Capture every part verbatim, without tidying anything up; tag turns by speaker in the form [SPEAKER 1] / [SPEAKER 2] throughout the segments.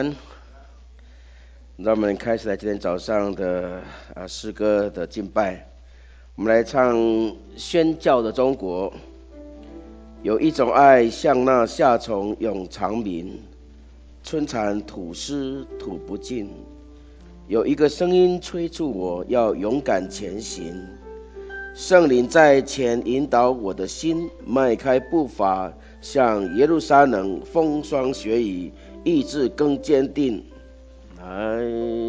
[SPEAKER 1] 让我们开始来今天早上的啊诗歌的敬拜。我们来唱《宣教的中国》。有一种爱像那夏虫永长鸣，春蚕吐丝吐不尽。有一个声音催促我要勇敢前行，圣灵在前引导我的心，迈开步伐向耶路撒冷，风霜雪雨，意志更坚定。爱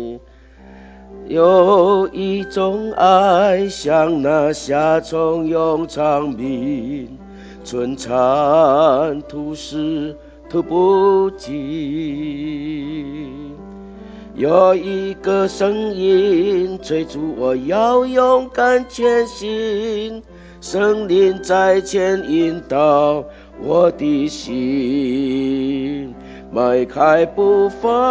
[SPEAKER 1] 有一种爱像那夏虫永长鸣，春蚕吐丝吐不尽。有一个声音催促我要勇敢前行，圣灵在前引导我的心，迈开步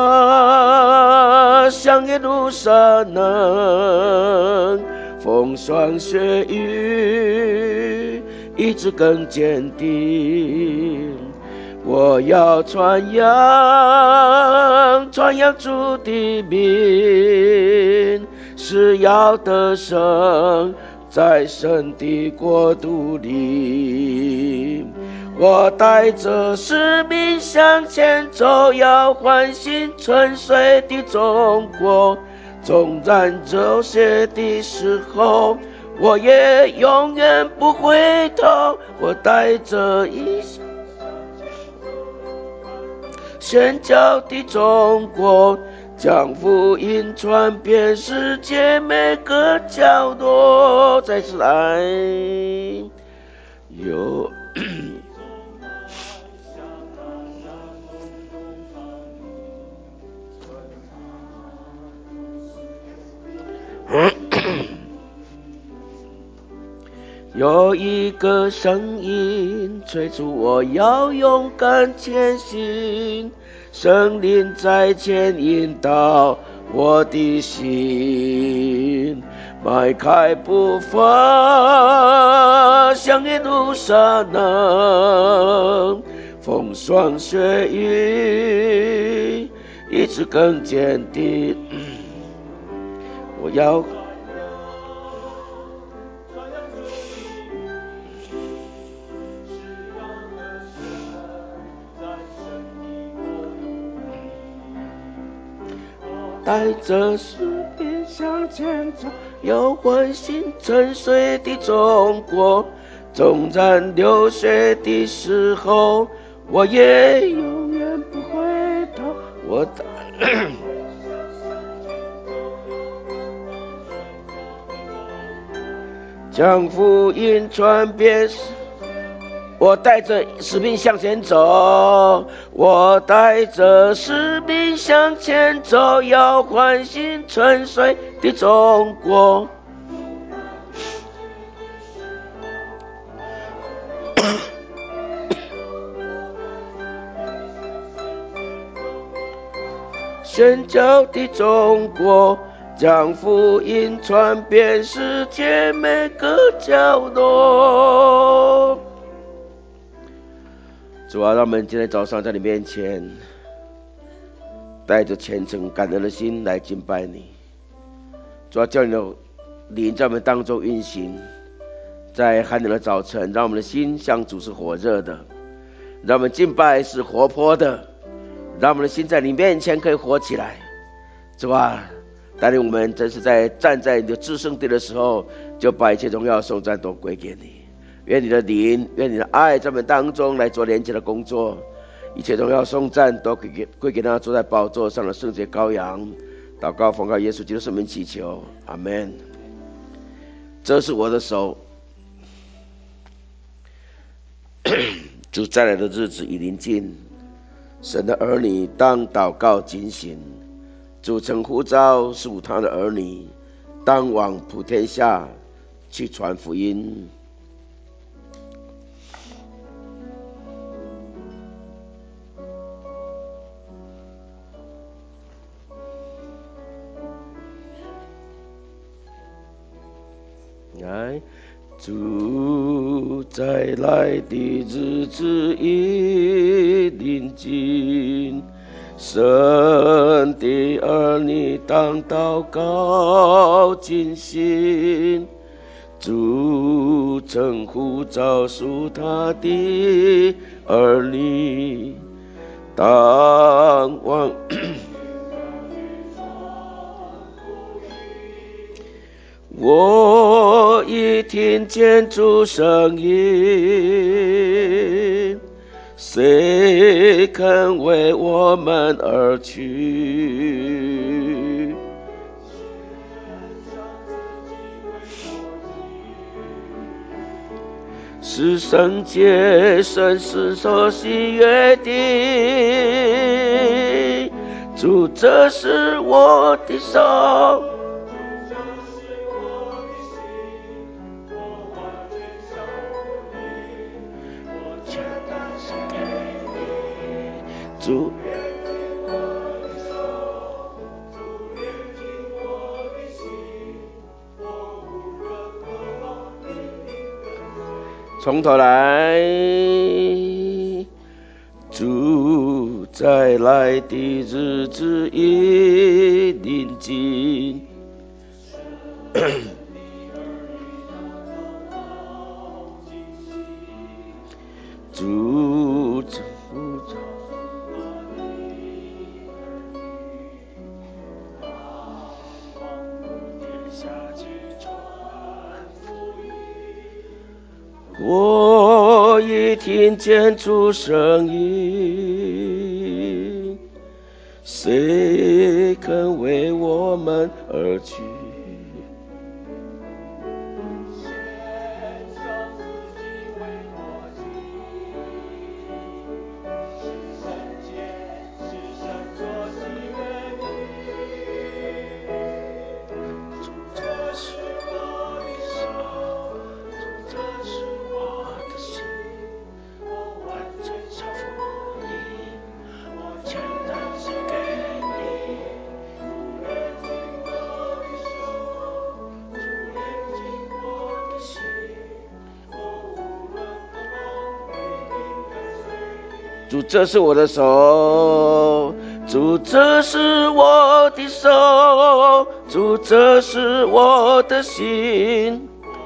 [SPEAKER 1] 伐向耶路撒冷，风霜雪雨，意志更坚定。我要传扬传扬主的名，是要得胜在神的国度里。我带着使命向前走，要唤醒沉睡的中国。纵然流血的时候，我也永远不回头。我带着一宣教的中国，将福音传遍世界每个角落。再次来，有有一个声音催促我要勇敢前行，圣灵在前引导我的心，迈开步伐向耶路撒冷，风霜雪雨，意志更坚定。我要带着使命向前走，要唤醒沉睡的中国。纵然流血的时候，我也永远不回头。我带将福音传遍，我带着使命向前走，我带着使命向前走，要唤醒沉睡的中国。宣教的中国，将福音传遍世界每个角落。主啊，让我们今天早上在你面前，带着虔诚感恩的心来敬拜你。主啊，叫你的灵在我们当中运行，在寒冷的早晨，让我们的心像主是火热的，让我们敬拜是活泼的，让我们的心在你面前可以活起来。主啊，带领我们真是在站在你的至圣地的时候，就把一切荣耀颂赞都归给你。愿你的灵，愿你的爱在我们当中来做连接的工作，一切荣耀颂赞都归给归给那坐在宝座上的圣洁羔羊。祷告奉靠耶稣基督圣名祈求，阿们。这是我的手，主再来的日子已临近，神的儿女当祷告警醒。主曾呼召属他的儿女，当往普天下去传福音。来，主再来的日子已临近， 神的儿女当祷告尽心，主称呼召属他的儿女，当往我已听见主声音，谁肯为我们而去？是圣洁神是所喜悦的，主这是我的手。主从头来，主再来的日子已临近，主称呼召我已听见主声音，谁肯为我们而去？主，这是我的手，主，这是我的手，主，这是我的心。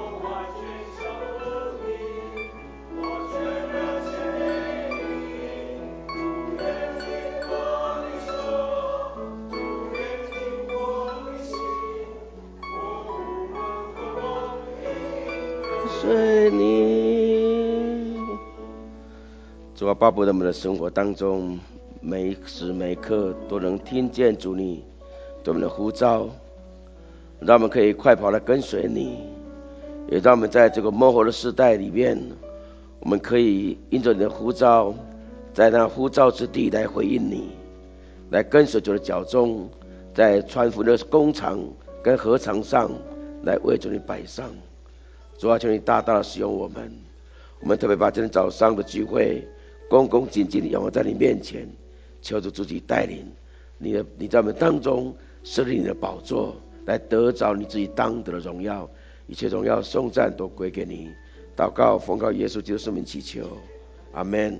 [SPEAKER 1] 随你。主啊，巴不得我们的生活当中，每一时每刻都能听见主你对我们的呼召，让我们可以快跑来跟随你，也让我们在这个末后的时代里面，我们可以因着你的呼召，在那呼召之地来回应你，来跟随主的脚踪，在传福音的工厂跟禾场上来为主你摆上。主啊，求你大大的使用我们，我们特别把今天早上的聚会恭恭敬敬地仰望在你面前，求主自己带领你的，你在我们当中设立你的宝座，来得着你自己当得的荣耀，一切荣耀颂赞都归给你。祷告奉靠耶稣基督圣名祈求，阿们。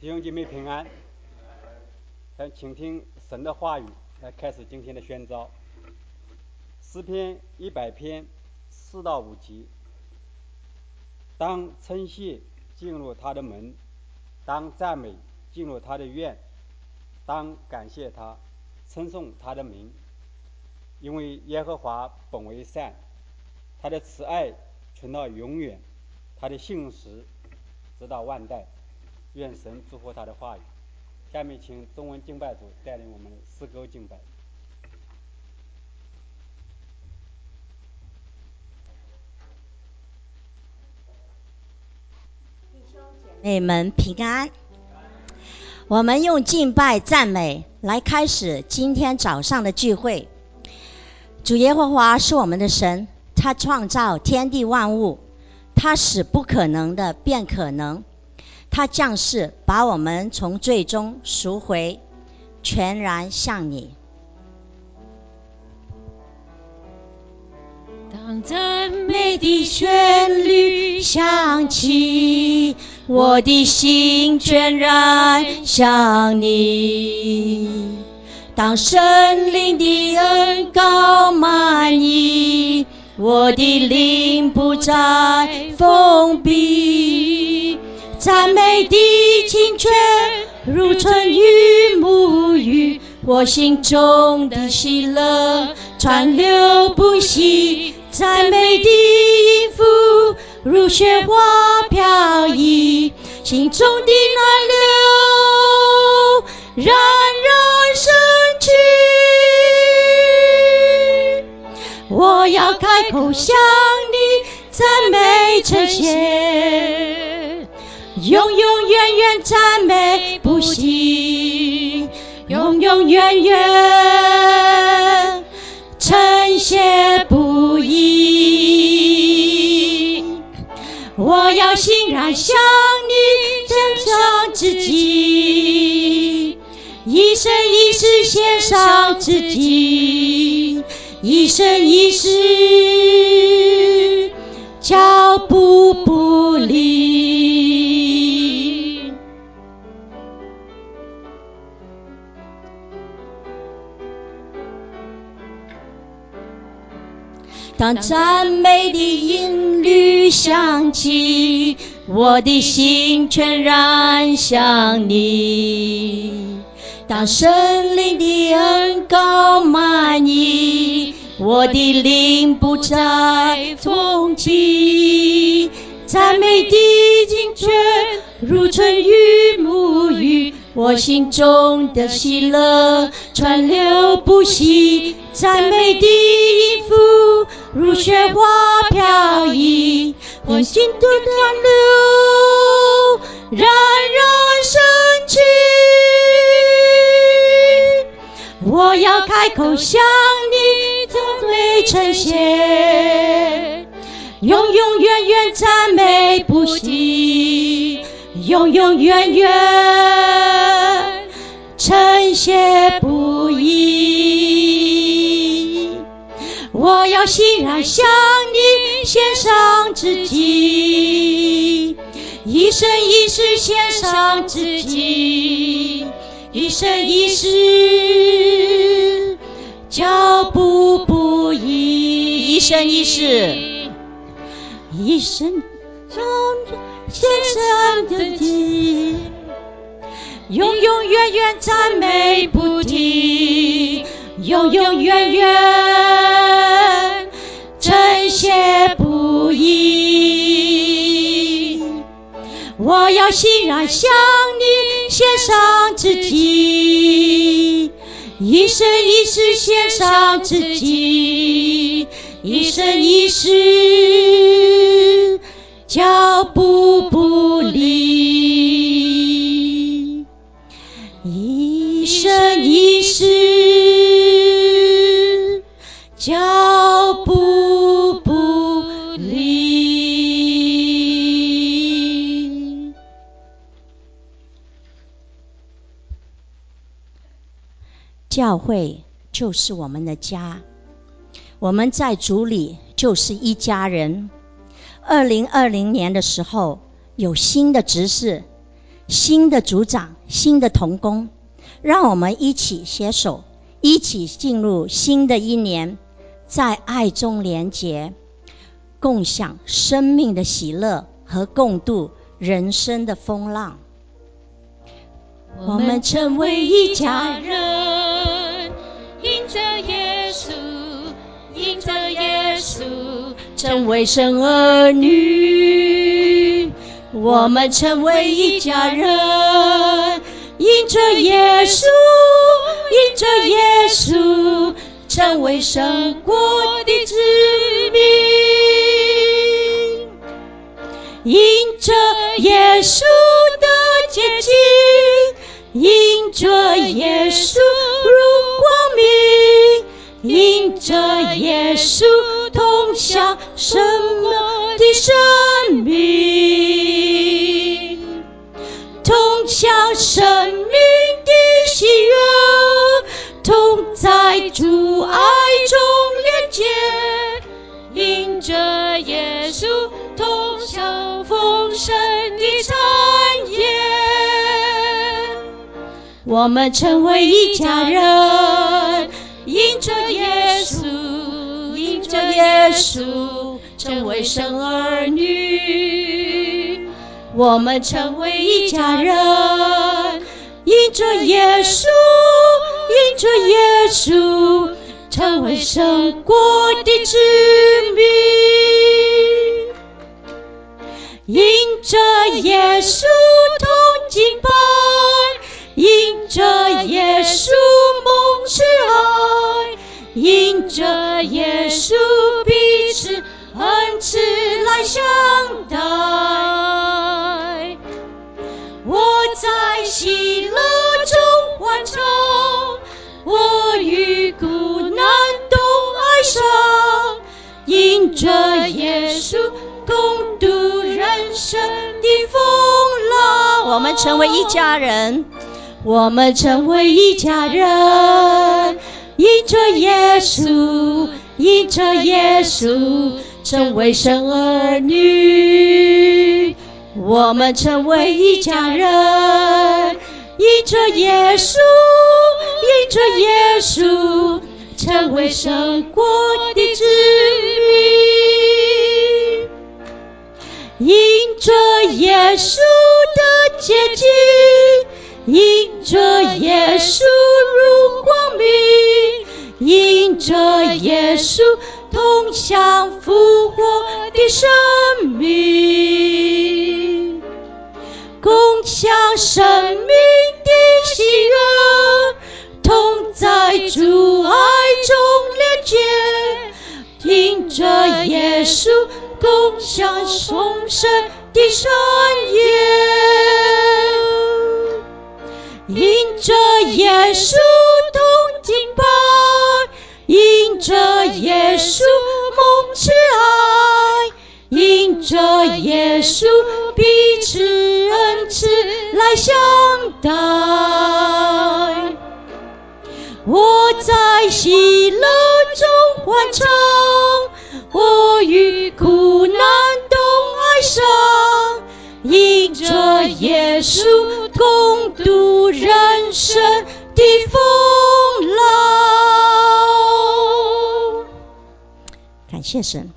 [SPEAKER 2] 弟兄姐妹平安，咱请听神的话语，来开始今天的宣召。诗篇一百篇四到五节。当称谢进入他的门，当赞美进入他的院，当感谢他，称颂他的名，因为耶和华本为善，他的慈爱存到永远，他的信实直到万代。愿神祝福他的话语。下面请中文敬拜组带领我们诗歌敬拜。
[SPEAKER 3] 弟兄姐妹们平安。我们用敬拜赞美来开始今天早上的聚会。主耶和华是我们的神，他创造天地万物，他使不可能的变可能，他降世把我们从罪中赎回，全然像你。
[SPEAKER 4] 当赞美的旋律响起，我的心全然像你。当圣灵的恩膏满溢，我的灵不再封闭。赞美的清泉如春雨沐浴，我心中的喜乐川流不息。赞美的音符如雪花飘逸，心中的暖流冉冉升起。我要开口向你赞美称谢，永永远远赞美不息，永永远远称谢不已。我要欣然向你献上自己，一生一世献上自己，一生一世脚步不离。当赞美的音律响起，我的心全然像你。当圣灵的恩膏满溢，我的灵不再封闭。赞美的清泉如春雨沐浴，我心中的喜乐川流不息。赞美的音符如雪花飘逸，我心中的流冉冉升起。我要开口向你赞美称谢，永永远远赞美不息，永永远远称谢不已。我要欣然向你献上自己，一生一世献上自己，一生一世脚步不移，一生一世，一生中献上自己，永永远远赞美不停，永永远远称谢不已。我要欣然向你献上自己，一生一世献上自己，一生一世脚步不离，一生一世脚步不离。
[SPEAKER 3] 教会就是我们的家，我们在主里就是一家人。二零二零年的时候，有新的执事， 新的组长、新的同工，让我们一起携手，一起进入新的一年，在爱中连结，共享生命的喜乐和共度人生的风浪。
[SPEAKER 4] 我们成为一家人，因着耶稣，因着耶稣，成为神儿女。我们成为一家人，因着耶稣，因着耶稣，成为神国的子民。因着耶稣的洁净，因着耶稣如光明，因着耶稣同享生命的生命，同享生命的喜悦，同在主爱中连结，因着耶稣同享丰盛的产业。我们成为一家人，因着耶稣，因着耶稣，成为神儿女。我们成为一家人，因着耶稣，因着耶稣，成为神国的子民。因着耶稣同敬拜，因着耶稣蒙慈爱，因着耶稣彼此恩慈来相待。我在喜乐中欢唱，我与苦难都哀伤，因着耶稣共度人生的风浪。我们成为一家人，我们成为一家人，因着耶稣，因着耶稣，成为神儿女。我们成为一家人，因着耶稣，因着耶稣，成为神国的子民。因着耶稣的洁净，因着耶稣如光明，因着耶稣同享复活的生命，共享生命的喜悦，同在主爱中连结，因着耶稣共享丰盛的产业。因着耶稣同敬拜，因着耶稣蒙慈爱，因着耶稣彼此恩慈来相待。我在喜乐中欢唱，我与苦难都哀伤，因着耶稣共度人生的风浪。
[SPEAKER 3] 感谢神。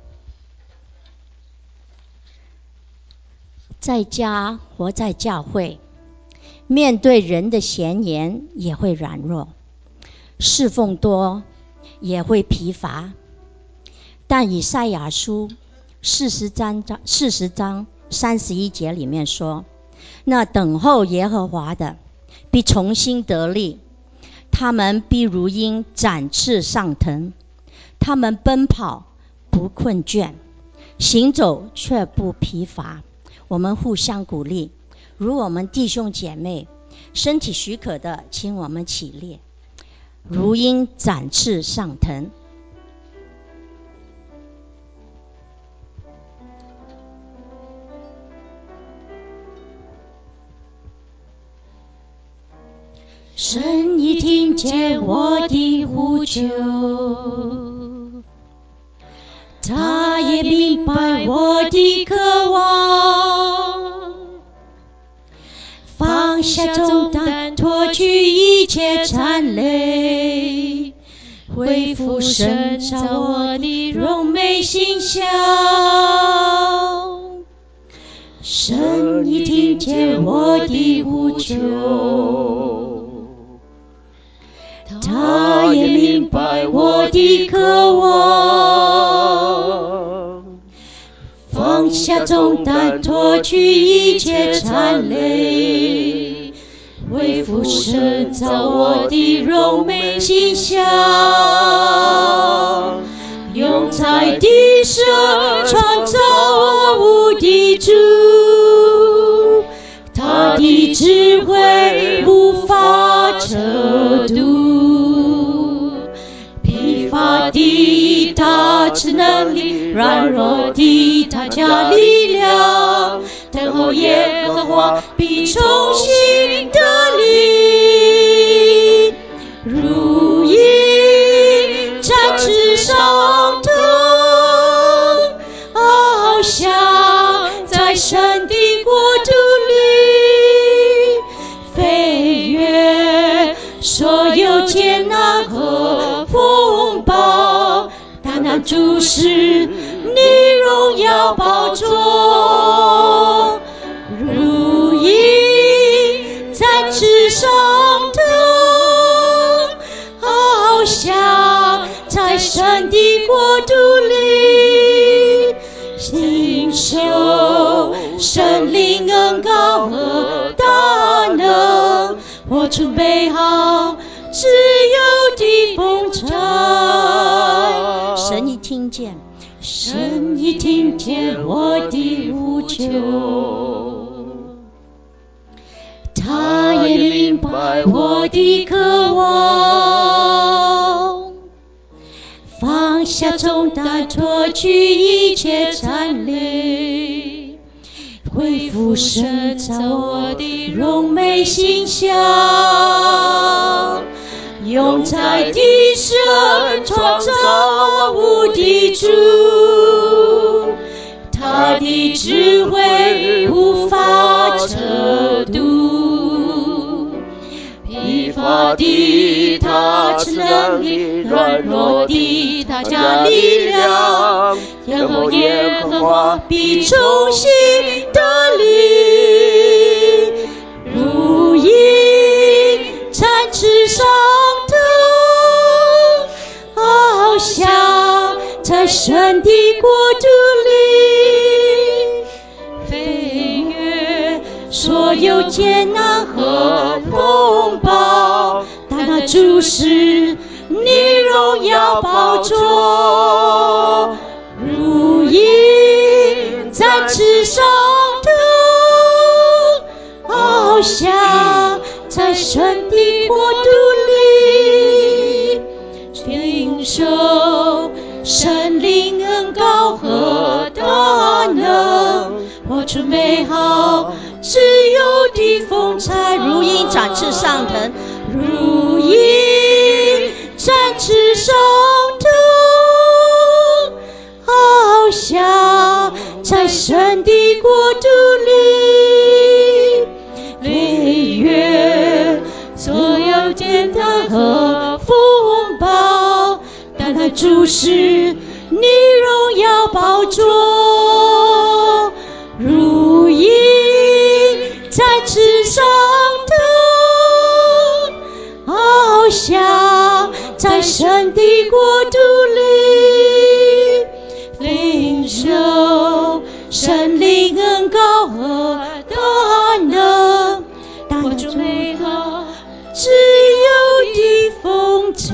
[SPEAKER 3] 在家或在教会，面对人的闲言也会软弱，侍奉多也会疲乏。但以赛亚书四十章四十章三十一节里面说，那等候耶和华的必重新得力，他们必如鹰展翅上腾，他们奔跑不困倦，行走却不疲乏。我们互相鼓励，如我们弟兄姐妹身体许可的，请我们起立，如鹰展翅上腾。
[SPEAKER 4] 神已听见我的呼求，他也明白我的渴望， 放下重担，脱去一切缠累，恢复神造我的荣美形象。神已听见我的呼求，他也明白我的渴望。放下重担，脱去一切缠累，恢复神造我的荣美形象。永在地上创造我无敌主，他的智慧无法测度，疲乏的他赐能力，软弱的他加力量，等候耶和华必重新得力，如鹰展翅上腾，翱翔在神的国度里，飞越所有艰难和风暴，单单注视你荣耀宝座，如鹰展翅上腾，翱翔在神的国度里，领受神灵恩膏和大能，活出美好自由的风采。
[SPEAKER 3] 神已听见，
[SPEAKER 4] 神已听见我的呼求，他也明白我的渴望。放下重担，脱去一切缠累，恢复神造我的荣美形象。永在地上创造我无敌主，他的智慧无法测度，疲乏的他赐能力，软弱的他加力量，等候耶和华必重新得力，如鹰展翅上腾，翱翔在神的国度里，飞越所有艰难和风暴，单单注视你荣耀宝座，如鹰展翅上腾，翱翔在神的国度里，领受神灵恩膏和大能，活出美好自由的风采。
[SPEAKER 3] 如鹰展翅上腾，
[SPEAKER 4] 如鹰展翅上腾，翱翔在神的国度里，飞越所有艰难和风暴，单单注视你荣耀宝座，如鹰展翅上腾，翱翔在神的国度里，领受神灵恩膏和大能，活出美好自由的风采。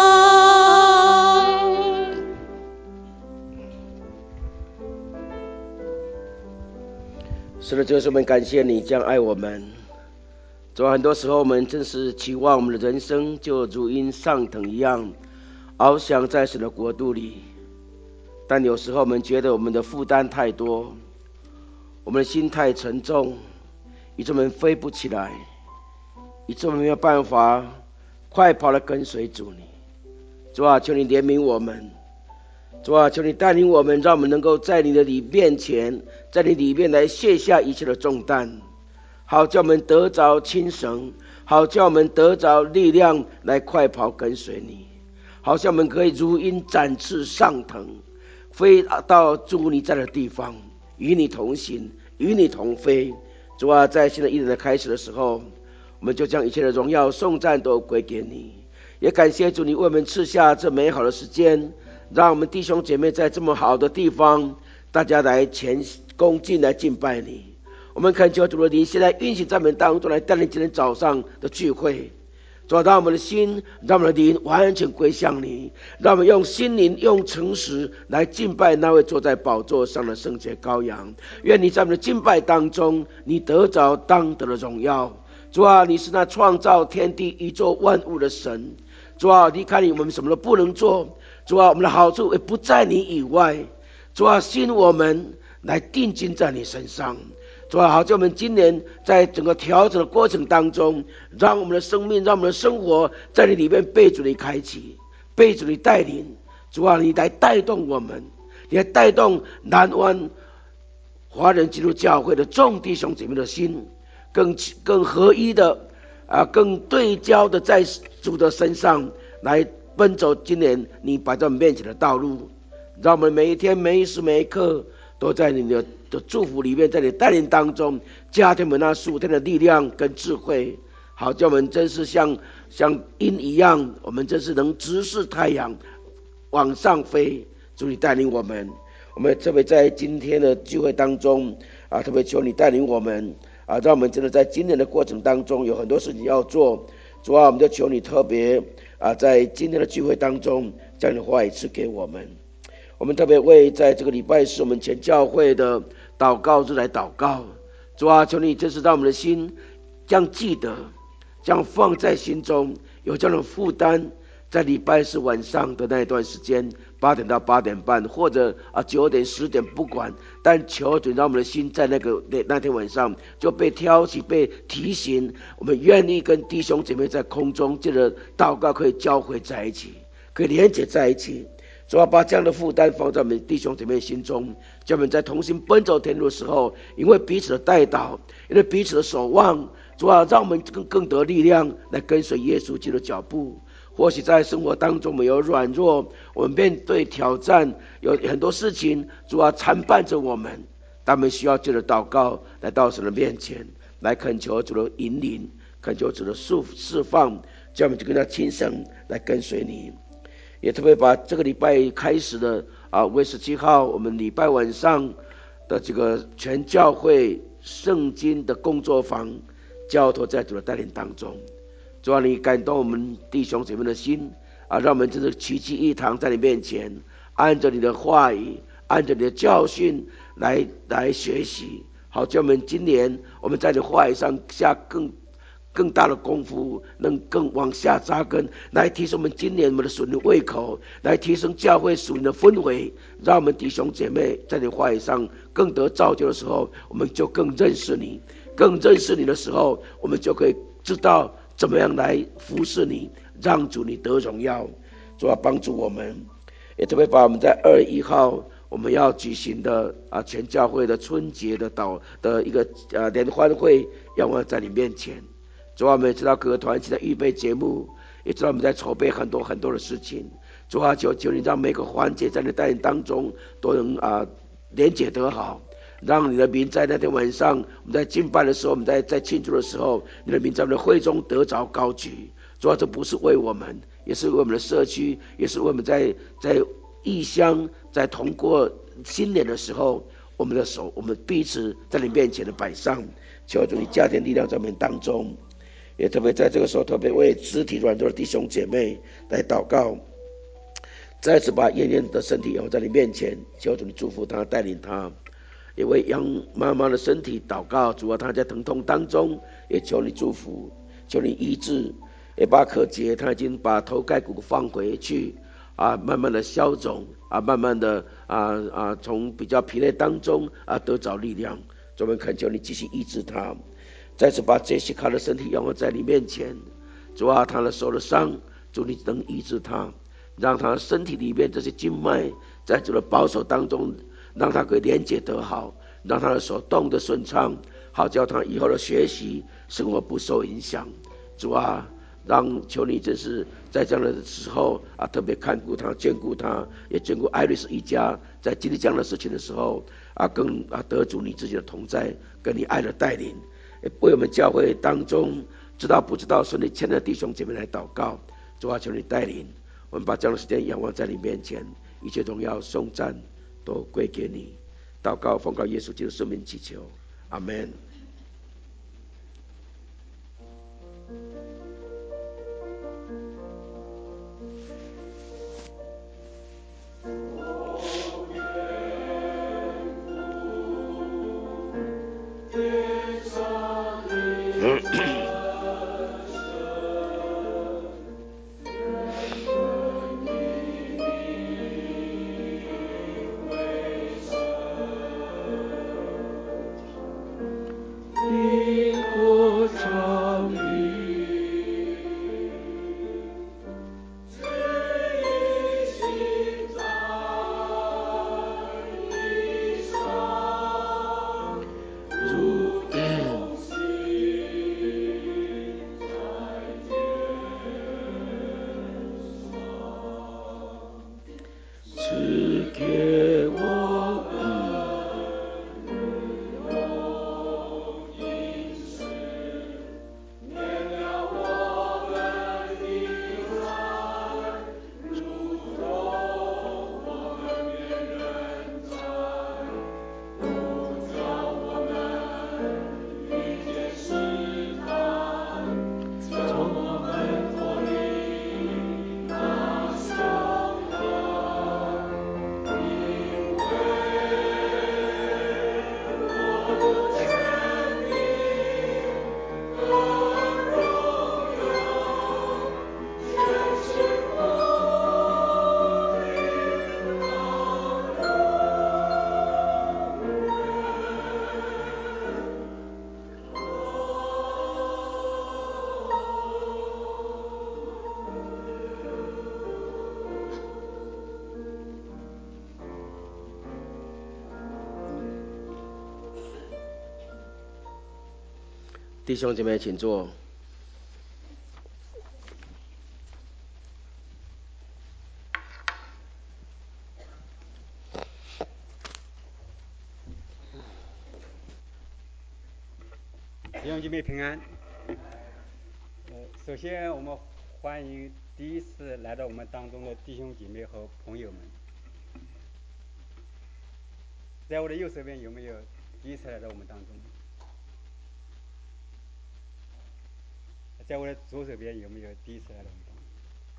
[SPEAKER 1] 是的，就是我们感谢你这样爱我们。主啊，很多时候我们真是期望我们的人生就如鹰上腾一样，翱翔在神的国度里。但有时候我们觉得我们的负担太多，我们的心太沉重，以致我们飞不起来，以致我们没有办法快跑地跟随主你。主啊，求你怜悯我们。主啊，求你带领我们，让我们能够在你的里面前，在你里面来卸下一切的重担， 好叫我们得着轻绳，好叫我们得着力量来快跑跟随你，好像我们可以如鹰展翅上腾，飞到主你在的地方，与你同行，与你同飞。主啊，在新的一年的开始的时候，我们就将一切的荣耀颂赞都归给你，也感谢主你为我们赐下这美好的时间，让我们弟兄姐妹在这么好的地方，大家来前恭敬来敬拜你。我们恳求主的灵现在运行在我们当中，来带领今天早上的聚会。主啊，让我们的心，让我们的灵完全归向你，让我们用心灵用诚实来敬拜那位坐在宝座上的圣洁羔羊。愿你在我们的敬拜当中，你得着当得的荣耀。主啊，你是那创造天地宇宙万物的神。主啊，离开你我们什么都不能做。主啊，我们的好处也不在你以外。主啊，吸引我们来定睛在你身上。主啊，好叫我们今年在整个调整的过程当中，让我们的生命，让我们的生活在你里面被主你开启，被主你带领。主啊，你来带动我们，你来带动南湾华人基督教会的众弟兄姐妹的心，更更合一的啊，更对焦的在主的身上来奔走今年你摆在我们面前的道路。让我们每一天每一时每一刻都在你的的祝福里面，在你带领当中加添我们那数天的力量跟智慧，好叫我们真是像像鹰一样，我们真是能直视太阳往上飞。主你带领我们，我们特别在今天的聚会当中啊，特别求你带领我们啊，让我们真的在今年的过程当中有很多事情要做。主啊，我们就求你特别啊，在今天的聚会当中将你的话语赐给我们。我们特别为在这个礼拜是我们全教会的祷告日来祷告。主啊，求你真是让我们的心将记得，将放在心中，有这样的负担，在礼拜四晚上的那一段时间，八点到八点半，或者啊九点十点不管，但求主让我们的心在那个那那天晚上就被挑起，被提醒，我们愿意跟弟兄姐妹在空中借着祷告可以交汇在一起，可以连结在一起。主啊，把这样的负担放在我们弟兄姐妹心中，叫我们在同心奔走天路的时候，因为彼此的带导，因为彼此的守望，主啊，让我们更更得力量来跟随耶稣基督的脚步。或许在生活当中我们有软弱，我们面对挑战，有很多事情主啊缠绊着我们，但我们需要借着祷告来到神的面前，来恳求主的引领，恳求主的释放，叫我们就跟他亲身来跟随你。也特别把这个礼拜开始的啊，五月十七号我们礼拜晚上的这个全教会圣经的工作坊交托在主的带领当中。主啊，你感动我们弟兄姐妹的心啊，让我们真是齐聚一堂在你面前，按着你的话语，按着你的教训来来学习，好叫我们今年我们在你话语上下更更大的功夫，能更往下扎根，来提升我们今年我们的属灵胃口，来提升教会属灵的氛围，让我们弟兄姐妹在你话语上更得造就的时候，我们就更认识你，更认识你的时候，我们就可以知道怎么样来服侍你，让主你得荣耀。主要帮助我们，也特别把我们在二月一号我们要举行的啊全教会的春节的祷的一个呃联欢会，让我在你面前。主啊，我们也知道各个团体在预备节目，也知道我们在筹备很多很多的事情。主啊，求求你让每个环节在你带领当中都能啊连结得好，让你的名在那天晚上我们在敬拜的时候，我们在在庆祝的时候，你的名在我们的会中得着高举。主啊，这不是为我们，也是为我们的社区，也是为我们在在异乡在同过新年的时候，我们的手我们彼此在你面前的摆上。求主你加添力量在我们当中。也特别在这个时候，特别为肢体软弱的弟兄姐妹来祷告，再次把燕燕的身体摇在你面前，求主你祝福他，带领他。也为杨妈妈的身体祷告，主啊，她在疼痛当中，也求你祝福，求你医治。也把可杰，他已经把头盖骨放回去啊，慢慢的消肿啊，慢慢的啊啊，从比较疲累当中啊得着力量。我们恳求你继续医治他。再次把杰西卡的身体让我在你面前，主啊，他的手的伤，主你能医治他，让他身体里面这些经脉在主的保守当中，让他可以连接得好，让他的手动得顺畅， 好叫他以后的学习生活不受影响。主啊，让求你真是在这样的时候啊，特别看顾他、眷顾他，也眷顾艾瑞斯一家，在经历这样的事情的时候啊，更啊得主你自己的同在，跟你爱的带领，为我们教会当中知道不知道顺利牵的弟兄姐妹来祷告。主啊，求你带领我们，把这样的时间仰望在你面前，一切荣耀颂赞都归给你。祷告奉告耶稣基督圣名祈求，阿们。弟兄姐妹请坐。
[SPEAKER 2] 弟兄姐妹平安。呃，首先我们欢迎第一次来到我们当中的弟兄姐妹和朋友们。在我的右手边有没有第一次来到我们当中？在我的左手边有没有第一次来到我们当中？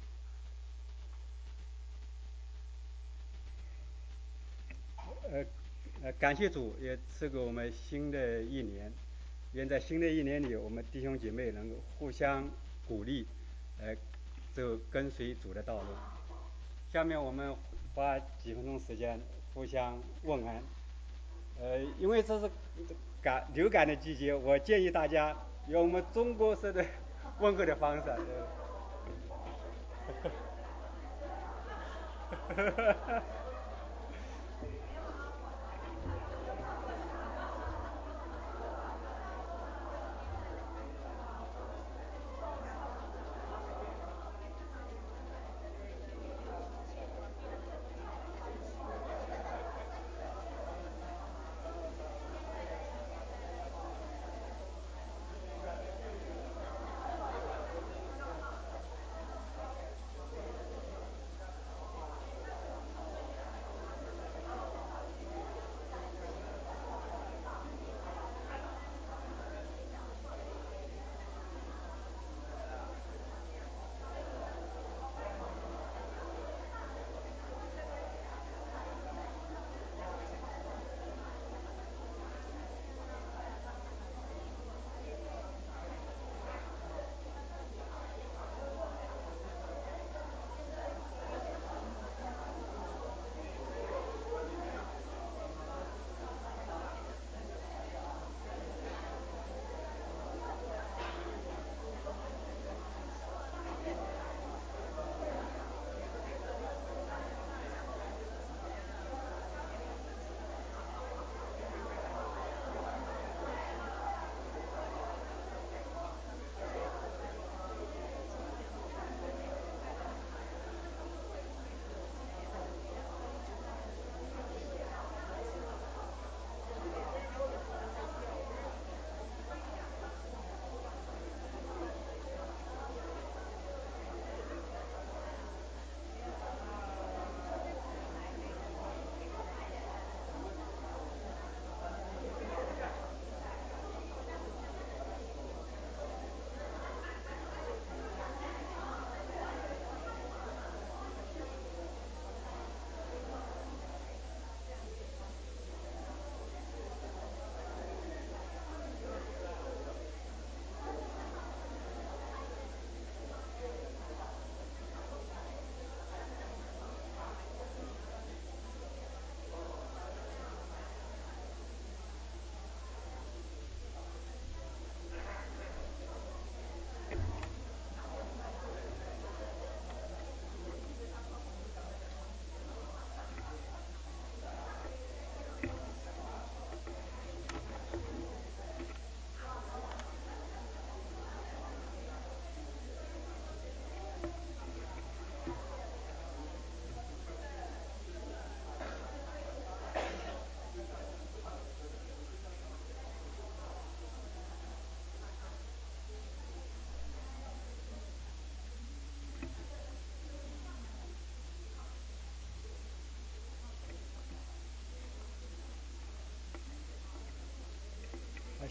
[SPEAKER 2] 呃呃，感谢主也赐给我们新的一年，愿在新的一年里，我们弟兄姐妹能够互相鼓励，呃，走跟随主的道路。下面我们花几分钟时间互相问安。呃，因为这是感流感的季节，我建议大家用我们中国式的问候的方式。呃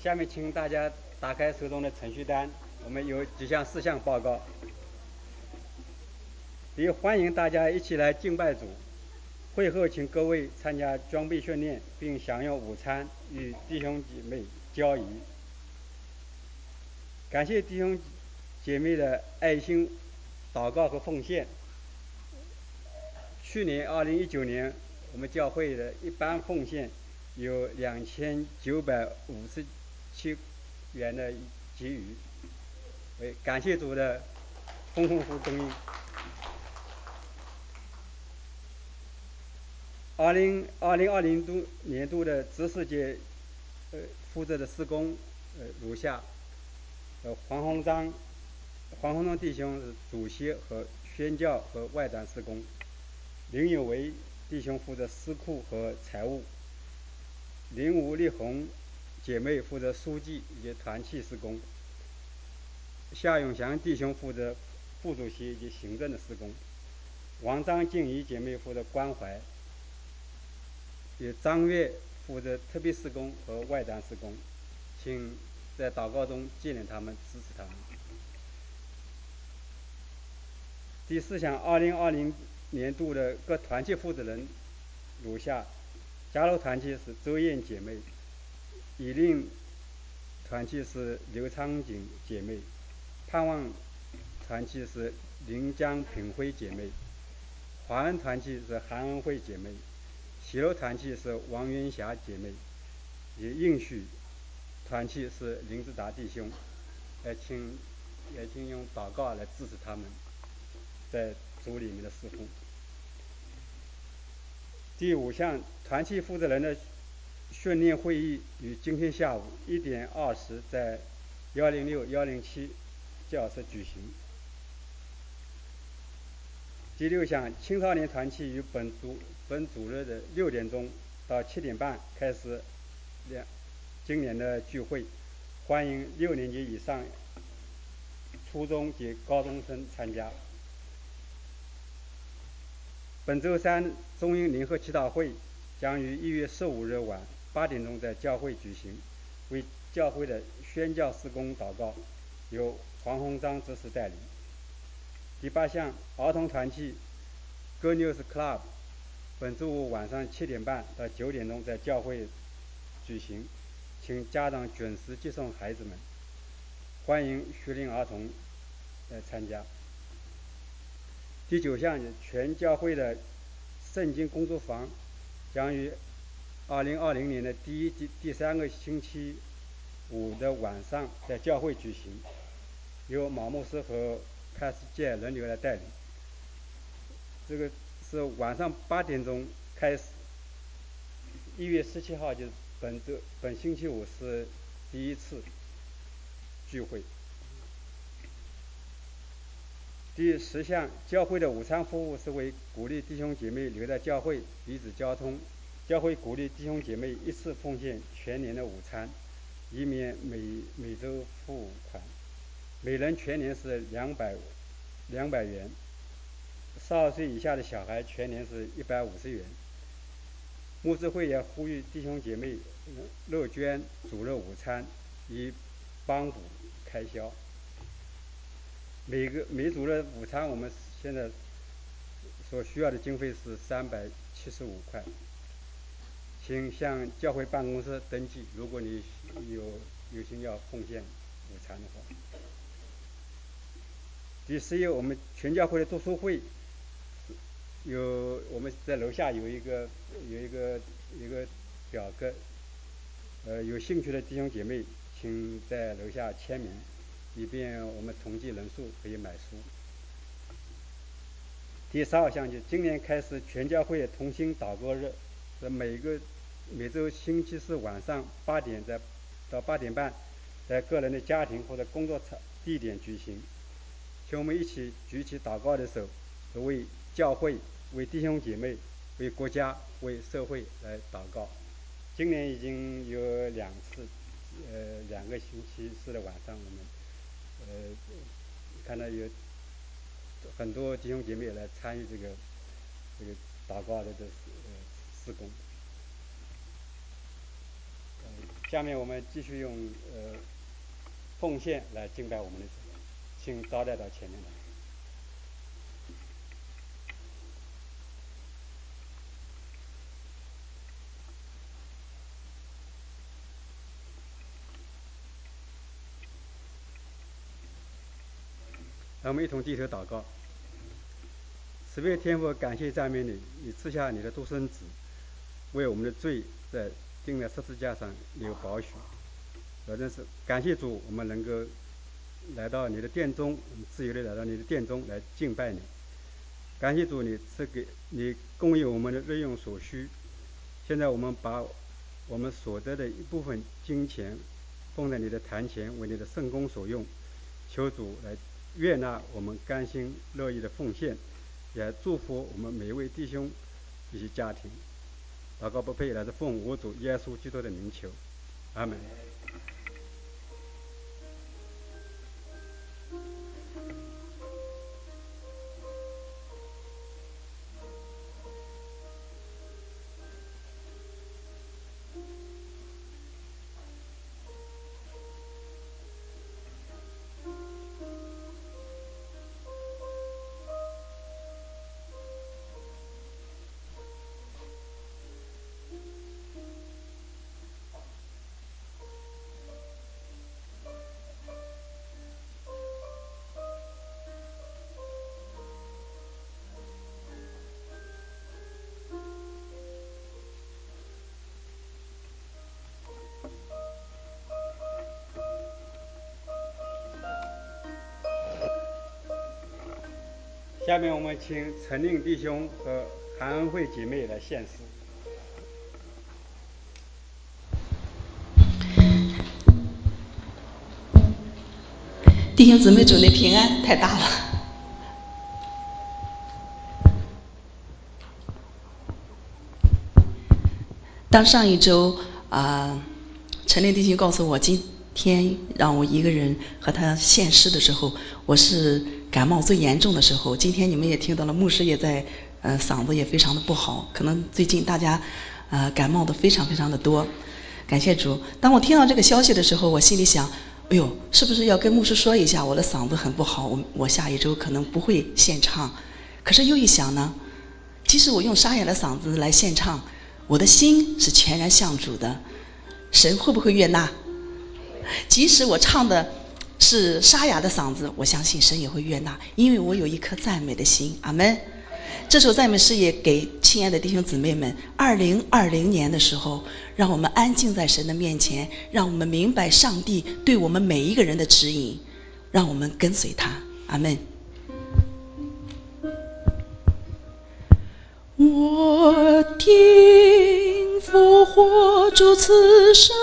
[SPEAKER 2] 下面请大家打开手中的程序单，我们有几项事项报告。第一，欢迎大家一起来敬拜主。会后请各位参加装备训练，并享用午餐，与弟兄姐妹交谊。感谢弟兄姐妹的爱心祷告和奉献。去年二零一九年，我们教会的一般奉献有两千九百五十七元的结余，为感谢主的丰富供应。二零二零二零度年度的执事节呃负责的施工呃如下：呃黄鸿章黄鸿章弟兄是主席和宣教和外展施工，林有为弟兄负责司库和财务，林吴丽红姐妹负责书记以及团契施工，夏永祥弟兄负责副主席以及行政的施工，王张静怡姐妹负责关怀，由张月负责特别施工和外展施工，请在祷告中纪念他们，支持他们。第四项，二零二零年度的各团契负责人如下：嘉楼团契是周燕姐妹，以令团契是刘昌景姐妹，盼望团契是临江品辉姐妹，华安团契是韩恩惠姐妹，喜乐团契是王元霞姐妹，也应许团契是林志达弟兄。也请也请用祷告来支持他们在主里面的侍奉。第五项，团契负责人的训练会议于今天下午一点二十在幺零六幺零七教室举行。第六项，青少年团契于本主本主日的六点钟到七点半开始两今年的聚会，欢迎六年级以上初中及高中生参加。本周三中英联合祈祷会将于一月十五日晚八点钟在教会举行，为教会的宣教事工祷告，由黄鸿章执事带领。第八项，儿童团契 Good News Club 本周五晚上七点半到九点钟在教会举行，请家长准时接送孩子们，欢迎学龄儿童来参加。第九项，全教会的圣经工作坊将于二零二零年的第一第第三个星期五的晚上在教会举行，由马牧师和派斯界轮流来带领。这个是晚上八点钟开始，一月十七号就是本周本星期五是第一次聚会。第十项，教会的午餐服务是为鼓励弟兄姐妹留在教会彼此交通，教会鼓励弟兄姐妹一次奉献全年的午餐，以免每每周付款，每人全年是两百两百元，十二岁以下的小孩全年是一百五十元。牧师会也呼吁弟兄姐妹乐捐主日午餐，以帮补开销。每个每组的午餐，我们现在所需要的经费是三百七十五块，请向教会办公室登记。如果你有有心要奉献午餐的话。第十一，我们全教会的读书会有我们在楼下有一个有一个一个表格，呃，有兴趣的弟兄姐妹，请在楼下签名，以便我们统计人数可以买书。第十二项，就今年开始全教会同心祷告日，是每个每周星期四晚上八点在到八点半，在个人的家庭或者工作场地点举行。请我们一起举起祷告的手，为教会、为弟兄姐妹、为国家、为社会来祷告。今年已经有两次，呃，两个星期四的晚上，我们呃看到有很多弟兄姐妹来参与这个这个祷告的这呃事工。呃， 下面我们继续用呃奉献来敬拜我们的主，请招待到前面来。让我们一同低头祷告。慈悲天父，感谢赞美你，你赐下你的独生子，为我们的罪在钉在十字架上有宝血。我真是感谢主，我们能够来到你的殿中，我们自由的来到你的殿中来敬拜你。感谢主，你赐给你供应我们的日用所需。现在我们把我们所得的一部分金钱放在你的坛前，为你的圣工所用。求主来悦纳我们甘心乐意的奉献，也祝福我们每一位弟兄以及家庭。祷告不配，来自奉我主耶稣基督的名求，阿门。下面我们请陈令弟兄和韩恩惠姐妹来献诗。
[SPEAKER 5] 弟兄姊妹，主内平安，太大了。当上一周啊、呃，陈令弟兄告诉我今天让我一个人和他献诗的时候，我是感冒最严重的时候。今天你们也听到了，牧师也在，呃，嗓子也非常的不好，可能最近大家，呃，感冒的非常非常的多。感谢主。当我听到这个消息的时候，我心里想，哎呦，是不是要跟牧师说一下，我的嗓子很不好，我我下一周可能不会献唱。可是又一想呢，即使我用沙哑的嗓子来献唱，我的心是全然向主的，神会不会悦纳？即使我唱的是沙哑的嗓子，我相信神也会悦纳，因为我有一颗赞美的心。阿们。这首赞美诗也给亲爱的弟兄姊妹们，二零二零年的时候，让我们安静在神的面前，让我们明白上帝对我们每一个人的指引，让我们跟随他。阿们。我听复活主此生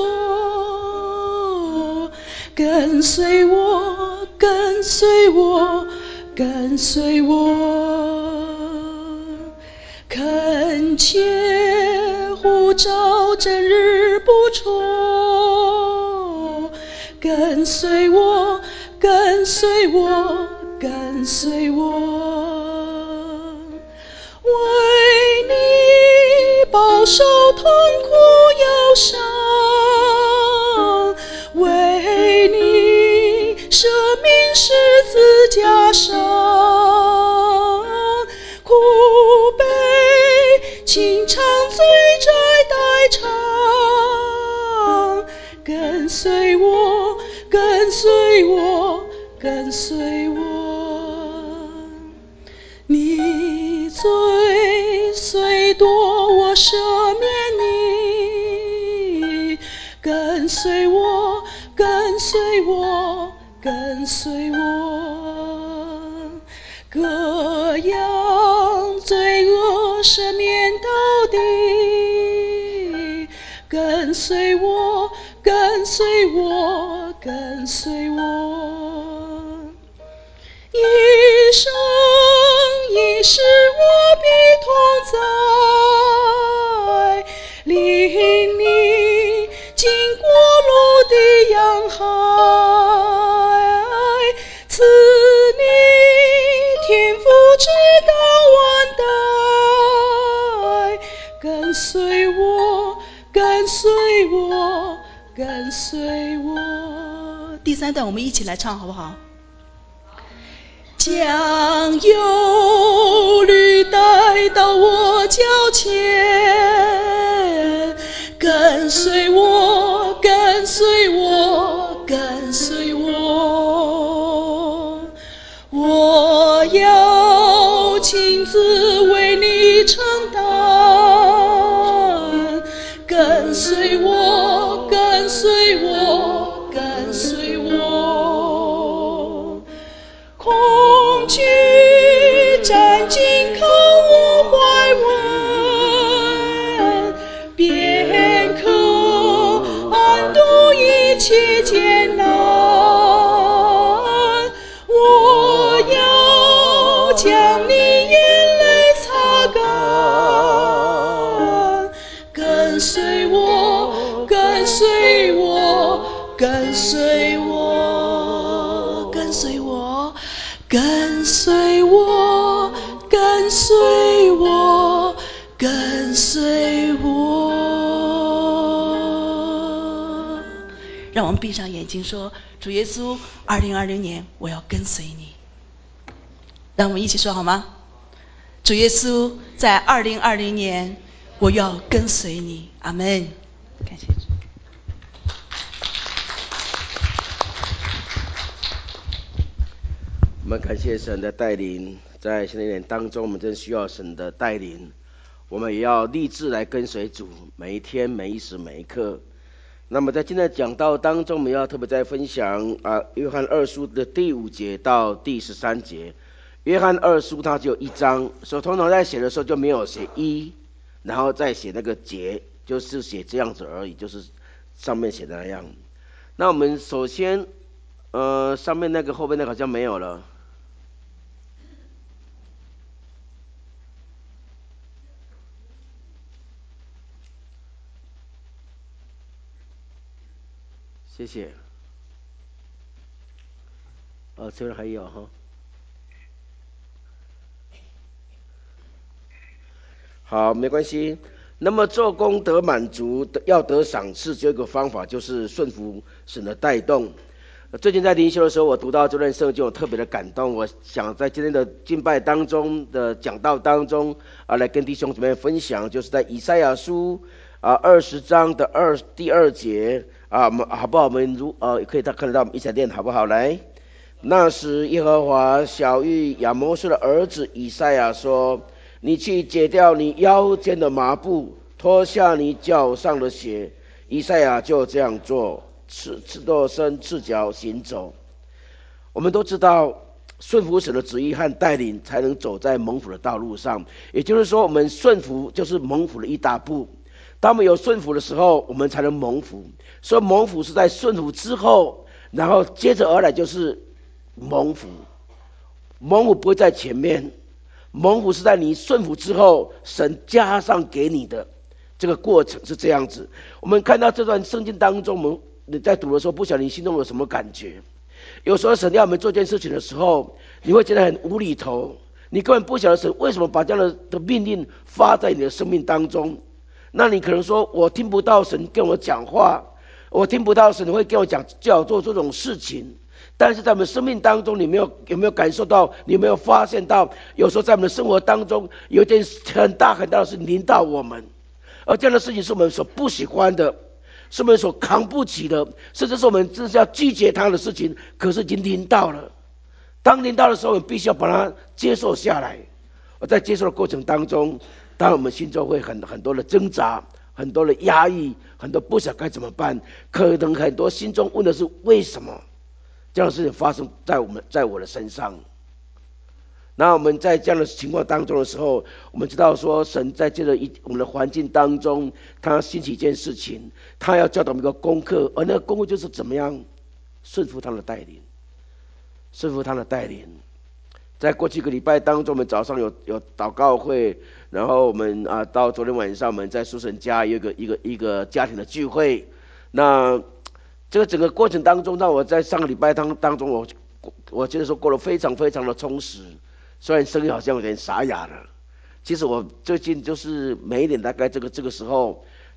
[SPEAKER 5] 说，跟随我，跟随我，跟随我，恳切呼召真日不辍，跟随我，跟随我，跟随我，为你饱受痛苦忧伤，为你舍命十字架上，苦悲情长罪债代偿，跟随我，跟随我，跟随我，你罪虽多，我赦免你，跟随我，跟随我，跟随我，各样罪恶赦免到底，跟随我，跟随我，跟随我，一生一世我必同在，领你经过陆地洋海，赐你天父直到万代，跟随我，跟随我， 跟随我。第三段我们一起来唱好不好？将忧虑带到我脚前，跟随我，跟随我，跟随我，我要亲自为你承担，跟随我，跟随我，跟随我，恐惧战惊靠我怀问，便可安度一切艰难。我要将你眼泪擦干，跟随我，跟随我，跟随我，跟随我，跟随我，跟随我，跟随我。让我们闭上眼睛说，主耶稣，二零二零年我要跟随你。让我们一起说好吗？主耶稣，在二零二零年我要跟随你。阿们。感谢主。
[SPEAKER 1] 我们感谢神的带领，在新的一年当中，我们真需要神的带领，我们也要立志来跟随主，每一天、每一时、每一刻。那么在今天的讲道当中，我们要特别在分享啊，约翰二书的第五节到第十三节。约翰二书它只有一章，所以通常在写的时候就没有写一，然后再写那个节，就是写这样子而已，就是上面写的那样。那我们首先，呃，上面那个后面那个好像没有了。谢谢。哦，这边还有哈。好，没关系。那么做工得满足，要得赏赐，只有一个方法，就是顺服神的带动。最近在灵修的时候，我读到这段圣经，我特别的感动。我想在今天的敬拜当中的讲道当中啊，来跟弟兄姊妹分享，就是在以赛亚书啊二十章的二第二节啊，好不好？我们如呃可以他看得到，我们一起来念好不好？来，那时耶和华晓谕亚摩斯的儿子以赛亚说：你去解掉你腰间的麻布，脱下你脚上的鞋。以赛亚就这样做，赤赤裸身赤脚行走。我们都知道，顺服神的旨意和带领，才能走在蒙福的道路上。也就是说，我们顺服就是蒙福的一大步。当我们有顺服的时候，我们才能蒙福。所以蒙福是在顺服之后，然后接着而来就是蒙福。蒙福不会在前面。蒙福是在你顺服之后，神加上给你的这个过程是这样子。我们看到这段圣经当中，我们你在读的时候，不晓得你心中有什么感觉。有时候神要我们做件事情的时候，你会觉得很无厘头，你根本不晓得神为什么把这样的命令发在你的生命当中。那你可能说，我听不到神跟我讲话，我听不到神会跟我讲叫我做这种事情。但是在我们生命当中，你没有有没有感受到？你有没有发现到？有时候在我们的生活当中，有一件很大很大的事临到我们，而这样的事情是我们所不喜欢的，是我们所扛不起的，甚至是我们真是要拒绝它的事情。可是已经临到了，当临到的时候，我们必须要把它接受下来。而在接受的过程当中，当然我们心中会很很多的挣扎，很多的压抑，很多不晓该怎么办。可能很多心中问的是为什么？这样的事情发生在我们在我的身上。那我们在这样的情况当中的时候，我们知道说神在这个一我们的环境当中，他兴起一件事情，他要教导我们一个功课，而那个功课就是怎么样顺服他的带领，顺服他的带领。在过去一个礼拜当中，我们早上有有祷告会，然后我们啊到昨天晚上我们在苏神家有一个一个一个家庭的聚会。那这个整个过程当中，让我在上个礼拜当当中，我我觉得说过得非常非常的充实。虽然声音好像有点沙哑了，其实我最近就是每一年大概这个这个时候，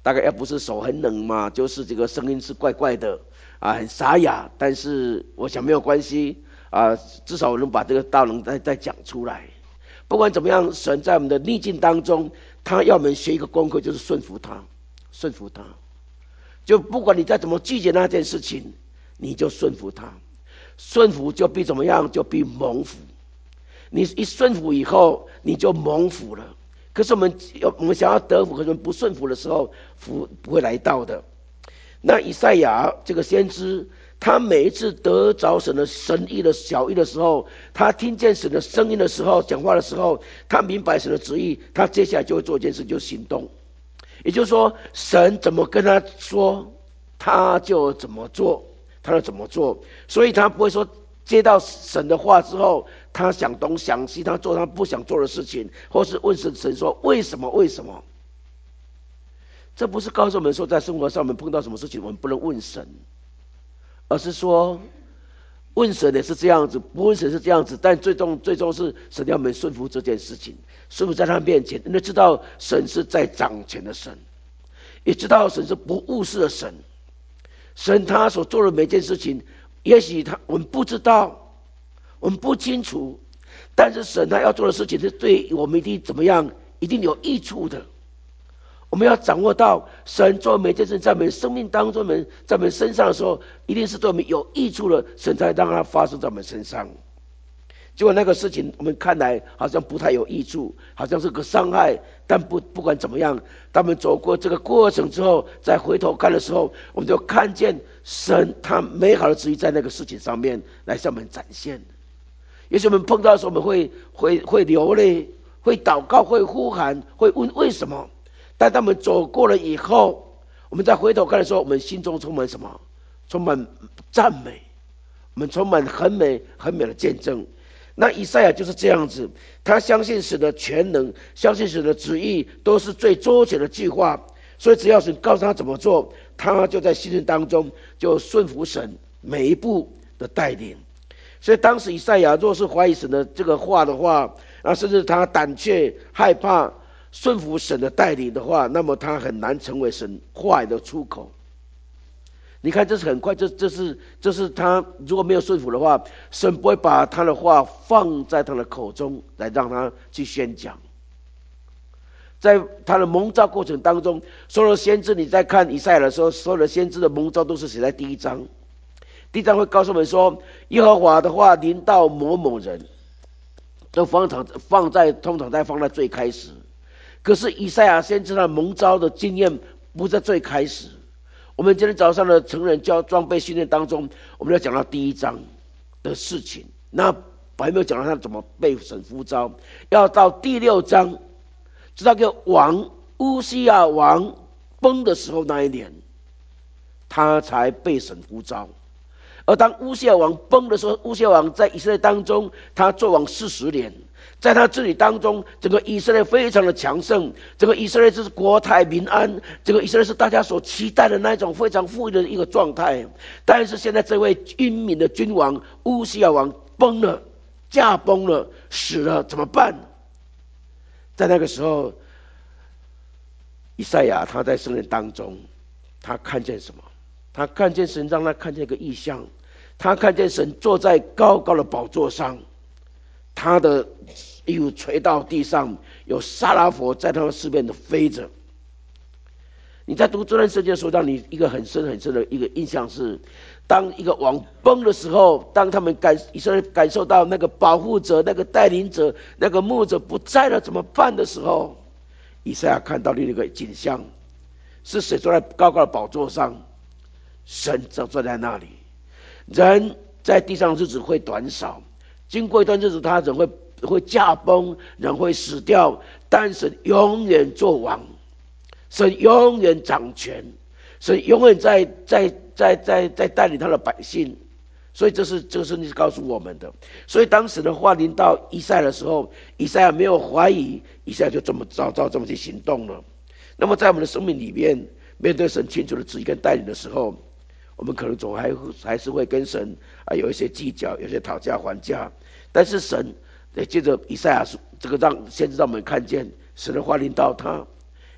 [SPEAKER 1] 大概要不是手很冷嘛，就是这个声音是怪怪的啊，很沙哑。但是我想没有关系啊，至少我能把这个道能再再讲出来。不管怎么样，神在我们的逆境当中，他要我们学一个功课，就是顺服他，顺服他。就不管你再怎么拒绝那件事情，你就顺服他。顺服就必怎么样？就必蒙福。你一顺服以后，你就蒙福了。可是我们我们想要得福，可是我们不顺服的时候，福不会来到的。那以赛亚这个先知，他每一次得着神的神意的小意的时候，他听见神的声音的时候，讲话的时候，他明白神的旨意，他接下来就会做一件事，就行动。也就是说，神怎么跟他说，他就怎么做，他就怎么做。所以他不会说接到神的话之后，他想东想西，他做他不想做的事情，或是问神神说为什么为什么。这不是告诉我们说在生活上我们碰到什么事情我们不能问神，而是说问神也是这样子，不问神是这样子，但最终最终是神要我们顺服这件事情，顺服在他面前，因为知道神是在掌权的神，也知道神是不误事的神。神他所做的每件事情，也许他我们不知道，我们不清楚，但是神他要做的事情是对我们一定怎么样，一定有益处的。我们要掌握到神做每件事在我们生命当中，在我们身上的时候，一定是对我们有益处的，神才让它发生在我们身上。结果那个事情我们看来好像不太有益处，好像是个伤害，但不不管怎么样，当我们走过这个过程之后，再回头看的时候，我们就看见神他美好的旨意在那个事情上面来向我们展现。也许我们碰到的时候，我们会会会流泪，会祷告，会呼喊，会问为什么。但当我们走过了以后，我们再回头看的时候，我们心中充满什么？充满赞美，我们充满很美很美的见证。那以赛亚就是这样子，他相信神的全能，相信神的旨意都是最周全的计划，所以只要神告诉他怎么做，他就在信任当中就顺服神每一步的带领。所以当时以赛亚若是怀疑神的这个话的话，啊，甚至他胆怯害怕顺服神的带领的话，那么他很难成为神话语的出口。你看，这是很快，这这是这是他如果没有顺服的话，神不会把他的话放在他的口中来让他去宣讲。在他的蒙召过程当中，所有的先知，你在看以赛亚的时候，所有的先知的蒙召都是写在第一章。第一章会告诉我们说，耶和华的话临到某某人，都放场放在通常在放在最开始。可是以赛亚先知他蒙召的经验不在最开始。我们今天早上的成人教装备训练当中，我们要讲到第一章的事情，那还没有讲到他怎么被神呼召，要到第六章，直到个王乌西亚王崩的时候那一年，他才被神呼召。而当乌西亚王崩的时候，乌西亚王在以色列当中，他做王四十年。在他治理当中，整个以色列非常的强盛，整个以色列就是国泰民安，整个以色列是大家所期待的那一种非常富裕的一个状态。但是现在这位英明的君王乌西亚王崩了，驾崩了，死了，怎么办？在那个时候，以赛亚他在圣灵当中，他看见什么？他看见神让他看见一个异象，他看见神坐在高高的宝座上，他的衣服垂到地上，有沙拉佛在他的四边的飞着。你在读这段圣经的时候，让你一个很深很深的一个印象是，当一个王崩的时候，当他们感以色列感受到那个保护者、那个带领者、那个牧者不在了怎么办的时候，以赛亚看到另一个景象，是谁坐在高高的宝座上？神就坐在那里。人在地上日子会短少，经过一段日子，他人会会驾崩，人会死掉，但神永远做王，神永远掌权，神永远在在在在在带领他的百姓。所以这是这个圣经是告诉我们的。所以当时的话临到以赛亚的时候，以赛亚没有怀疑，以赛亚就这么照照这么去行动了。那么在我们的生命里面，面对神清楚的旨意跟带领的时候，我们可能总还还是会跟神啊有一些计较，有些讨价还价。但是神也借着以赛亚这个让先知让我们看见神的话临到他，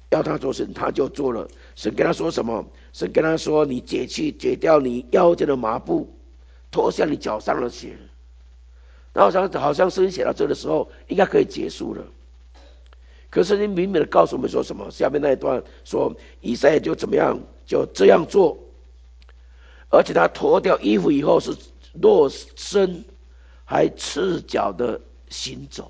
[SPEAKER 1] 要他做神，他就做了。神跟他说什么？神跟他说：你解去解掉你腰间的麻布，脱下你脚上的鞋。然后好像好像圣经写到这的时候，应该可以结束了。可是圣经明明的告诉我们说什么？下面那一段说，以赛亚就怎么样，就这样做，而且他脱掉衣服以后是裸身，还赤脚的行走。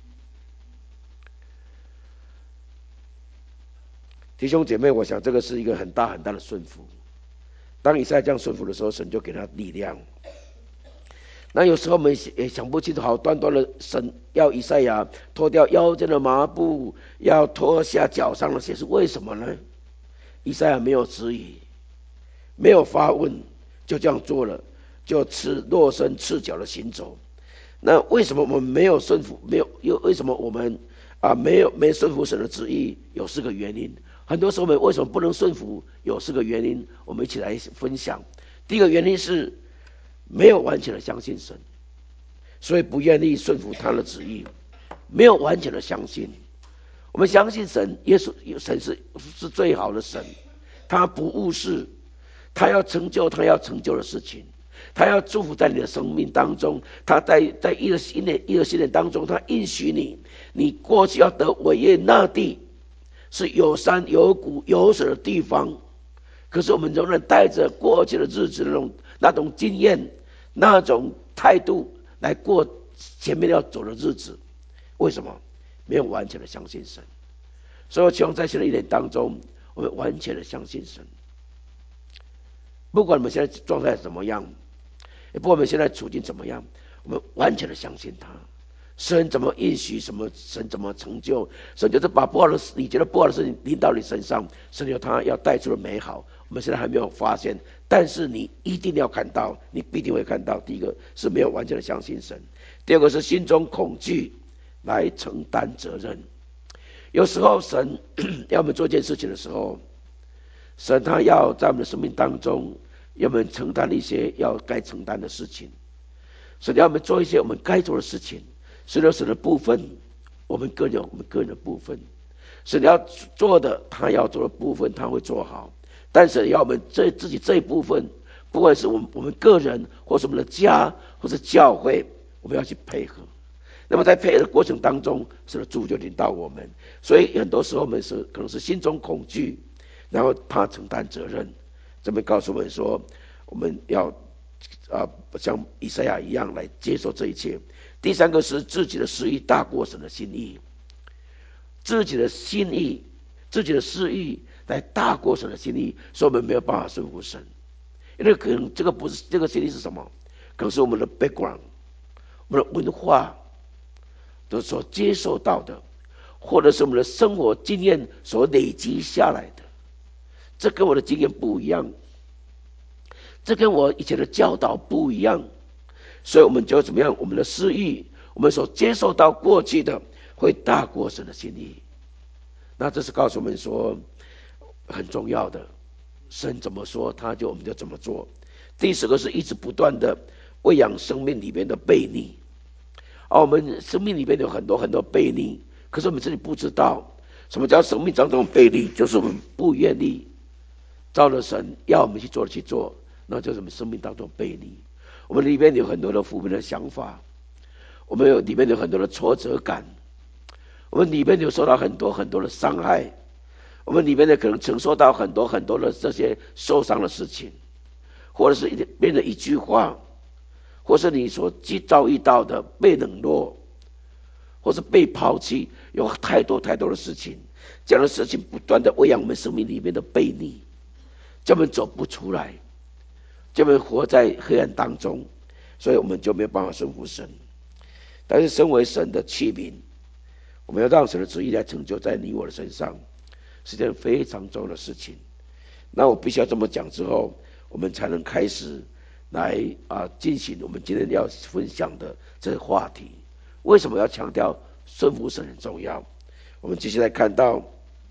[SPEAKER 1] 弟兄姐妹，我想这个是一个很大很大的顺服。当以赛亚这样顺服的时候，神就给他力量。那有时候我们也想不清楚，好端端的神要以赛亚脱掉腰间的麻布，要脱下脚上的鞋，是为什么呢？以赛亚没有质疑，没有发问，就这样做了，就赤裸身赤脚的行走。那为什么我们没有顺服？没有又为什么我们啊没有没顺服神的旨意？有四个原因。很多时候我们为什么不能顺服？有四个原因，我们一起来分享。第一个原因是没有完全的相信神，所以不愿意顺服他的旨意。没有完全的相信，我们相信神，耶稣神是是最好的神，他不误事，他要成就他要成就的事情，他要祝福在你的生命当中，他在在一个新年一个新年当中，他应许你，你过去要得伟业那地，是有山有谷有水的地方。可是我们仍然带着过去的日子那种那种经验，那种态度来过前面要走的日子。为什么？没有完全的相信神。所以我希望在新的一年当中，我们完全的相信神。不管我们现在状态怎么样，也不管我们现在处境怎么样，我们完全的相信他。神怎么应许什么，神怎么成就，神就是把不好的事，你觉得不好的事情临到你身上，神有他要带出的美好，我们现在还没有发现，但是你一定要看到，你必定会看到。第一个是没有完全的相信神，第二个是心中恐惧来承担责任。有时候神要我们做一件事情的时候，神他要在我们的生命当中要我们承担一些要该承担的事情，神要我们做一些我们该做的事情。神有神的部分，我们个人有我们个人的部分。神要做的，他要做的部分他会做好，但是要我们这自己这一部分，不管是我们我们个人，或是我们的家，或是教会，我们要去配合。那么在配合的过程当中，神的祝福就临到我们。所以很多时候我们是可能是心中恐惧，然后怕承担责任。这边告诉我们说，我们要啊像以赛亚一样来接受这一切。第三个是自己的私欲大过神的心意，自己的心意，自己的私欲来大过神的心意，所以我们没有办法顺服神。因为可能这个不是这个心意是什么？可能是我们的 background， 我们的文化都所接受到的，或者是我们的生活经验所累积下来的。这跟我的经验不一样，这跟我以前的教导不一样。所以我们就怎么样？我们的私欲，我们所接受到过去的，会大过神的心意。那这是告诉我们说很重要的，神怎么说，他就我们就怎么做。第十个是一直不断的喂养生命里面的悖逆。而我们生命里面有很多很多悖逆，可是我们自己不知道什么叫生命当中的悖逆，就是我们不愿意照着神要我们去做的去做，那就是我们生命当中悖逆。我们里面有很多的负面的想法，我们有里面有很多的挫折感，我们里面有受到很多很多的伤害，我们里面的可能承受到很多很多的这些受伤的事情，或者是变成一句话，或是你所遭遇到的被冷落，或是被抛弃，有太多太多的事情，这样的事情不断的喂养我们生命里面的悖逆，叫我们走不出来，叫我们活在黑暗当中，所以我们就没有办法顺服神。但是身为神的器皿，我们要让神的旨意来成就在你我的身上，是件非常重要的事情。那我必须要这么讲之后，我们才能开始来啊进行我们今天要分享的这个话题。为什么要强调顺服神很重要？我们继续来看到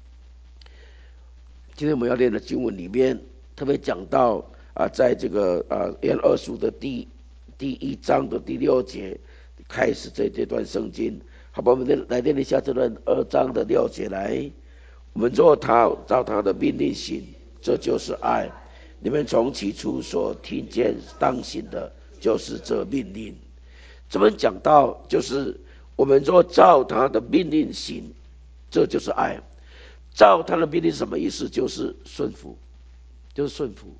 [SPEAKER 1] 今天我们要练的经文里面，特别讲到啊，在这个啊约翰二书的第第一章的第六节开始这这段圣经。好吧，我们来练一下这段二章的六节来。 我们若他照他的命令行，这就是爱。你们从起初所听见当行的，就是这命令。这边讲到，就是我们若照他的命令行，这就是爱。照他的命令是什么意思？就是顺服，就是顺服。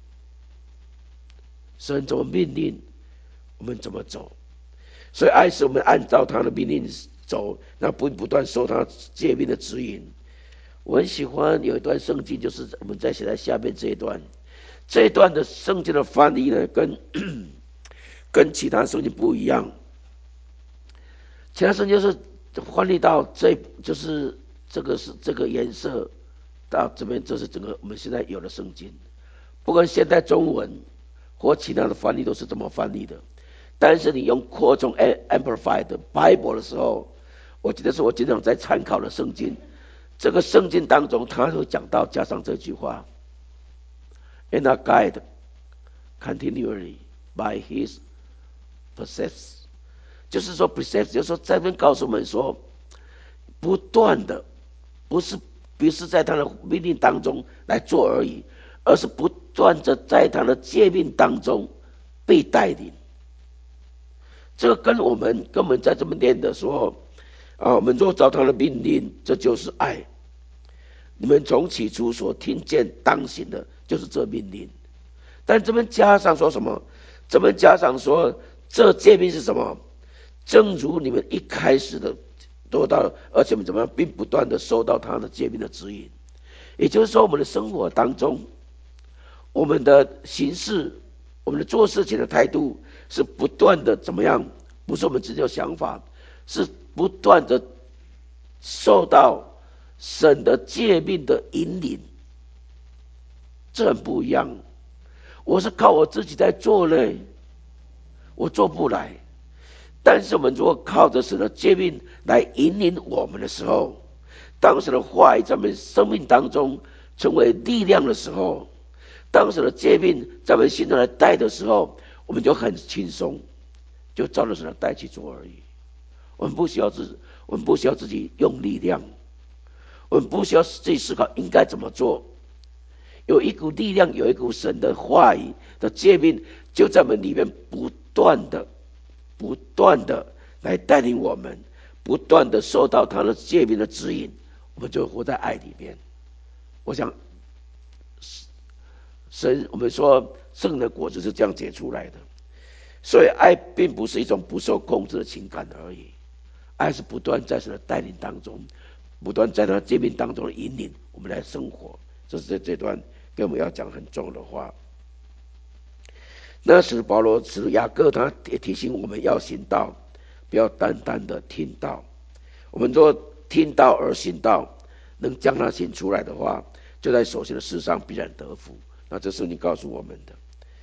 [SPEAKER 1] 神怎么命令，我们怎么走。所以爱是我们按照他的命令走，那不不断受他诫命的指引。我很喜欢有一段圣经，就是我们在写在下面这一段。这一段的圣经的翻译呢，跟跟其他圣经不一样。其他圣经是翻译到这，就是这个是这个颜色到这边，这是整个我们现在有的圣经。不管现代中文或其他的翻译都是这么翻译的。但是你用扩充 Amplified Bible 的时候，我记得是我经常在参考的圣经。这个圣经当中，他会讲到加上这句话 ，and are guided continually by his precepts， 就是说 precepts， 就是说在这边告诉我们说，不断的，不是不是在他的命令当中来做而已，而是不断的在他的诫命当中被带领。这个跟我们跟我们在这么念的时候啊，我们若照他的命令，这就是爱。你们从起初所听见当行的，就是这命令。但这边加上说什么？这边加上说，这诫命是什么？正如你们一开始的得到，而且我们怎么样，并不断的受到他的诫命的指引。也就是说，我们的生活当中，我们的行事，我们的做事情的态度，是不断的怎么样？不是我们自己的想法，是不断的受到神的诫命的引领，这很不一样。我是靠我自己在做呢，我做不来。但是我们如果靠着神的诫命来引领我们的时候，当时的话语在我们生命当中成为力量的时候，当时的诫命在我们心中来带的时候，我们就很轻松，就照着神的带去做而已。我们不需要自，我们不需要自己用力量，我们不需要自己思考应该怎么做。有一股力量，有一股神的话语的诫命，就在我们里面不断的、不断的来带领我们，不断的受到他的诫命的指引，我们就活在爱里面。我想，神我们说圣的果子是这样结出来的，所以爱并不是一种不受控制的情感而已，爱是不断在神的带领当中，不断在他的诫命当中的引领我们来生活。这是这段跟我们要讲很重要的话。那时保罗使雅各他也提醒我们要行道，不要单单的听道。我们若听道而行道，能将它行出来的话，就在所行的事上必然得福。那这是你告诉我们的。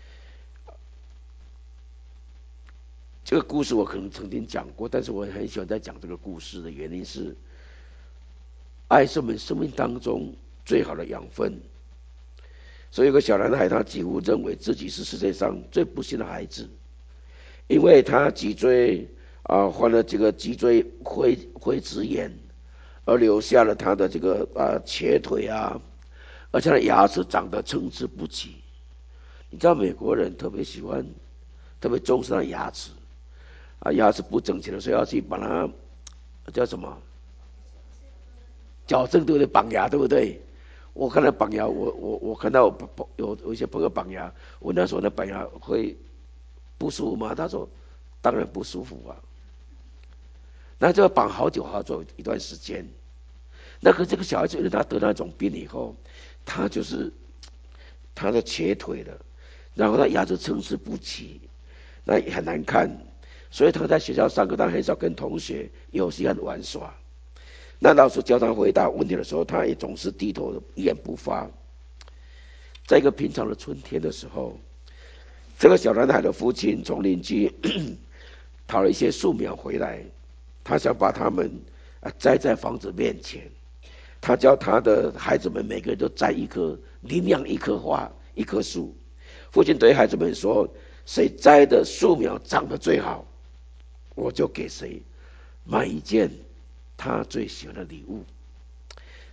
[SPEAKER 1] 这个故事我可能曾经讲过，但是我很喜欢在讲这个故事的原因是，爱是我们生命当中最好的养分。所以有个小男孩，他几乎认为自己是世界上最不幸的孩子，因为他脊椎啊患了这个脊椎灰灰质炎，而留下了他的这个啊瘸腿啊，而且他的牙齿长得参差不齐。你知道美国人特别喜欢，特别重视他的牙齿啊，牙齿不整齐的时候要去把它叫什么矫正，对不对？绑牙，对不对？我看到绑牙，我我我看到有有一些朋友绑牙，我那时候的绑牙会不舒服吗？他说当然不舒服啊，那就要绑好久好久一段时间。那个这个小孩子因为他得那种病以后，他就是他的瘸腿了，然后他牙齿参差不齐，那也很难看，所以他在学校上课，他很少跟同学有时间玩耍。那老师教他回答问题的时候，他也总是低头一言不发。在一个平常的春天的时候，这个小男孩的父亲从邻居讨了一些树苗回来，他想把它们栽在房子面前。他叫他的孩子们每个人都栽一棵，领养一棵花，一棵树。父亲对孩子们说：“谁栽的树苗长得最好，我就给谁买一件他最喜欢的礼物。”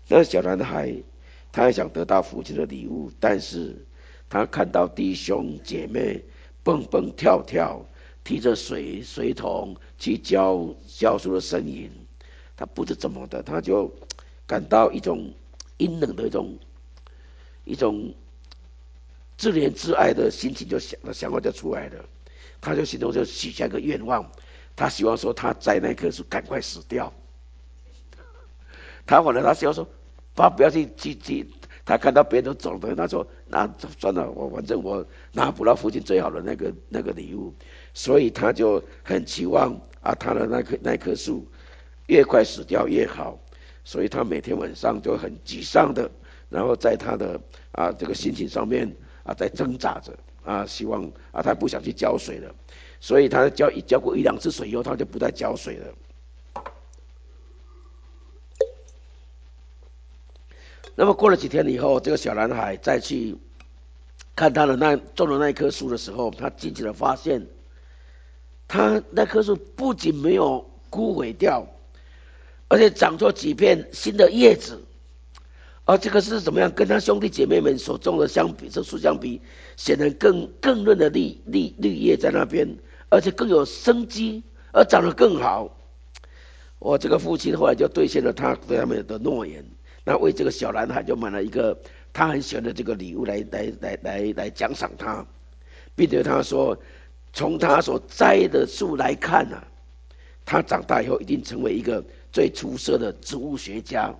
[SPEAKER 1] 那小男孩他也想得到父亲的礼物，但是他看到弟兄姐妹蹦蹦跳跳提着水水桶去浇浇树的身影，他不知怎么的，他就感到一种阴冷的一种一种自怜自爱的心情，就想了想法就出来了。他就心中就许下一个愿望，他希望说他在那棵树赶快死掉。他反正他希望说，他不要去去去，他看到别人都走了，他说那算了，我反正我拿不到父亲最好的那个那个礼物，所以他就很期望啊，他的那棵那棵树越快死掉越好，所以他每天晚上就很沮丧的，然后在他的啊这个心情上面啊在挣扎着啊，希望啊他不想去浇水了，所以他浇一浇过一两次水以后，他就不再浇水了。那么过了几天以后，这个小男孩再去看他的那种的那一棵树的时候，他惊奇的发现，他那棵树不仅没有枯萎掉，而且长出几片新的叶子。而这个是怎么样？跟他兄弟姐妹们所种的相比，这树相比，显得更更润的绿绿绿叶在那边，而且更有生机，而长得更好。我这个父亲后来就兑现了他对他们的诺言。那为这个小男孩就买了一个他很喜欢的这个礼物来来来来来奖赏他，并且他说，从他所栽的树来看啊，他长大以后一定成为一个最出色的植物学家。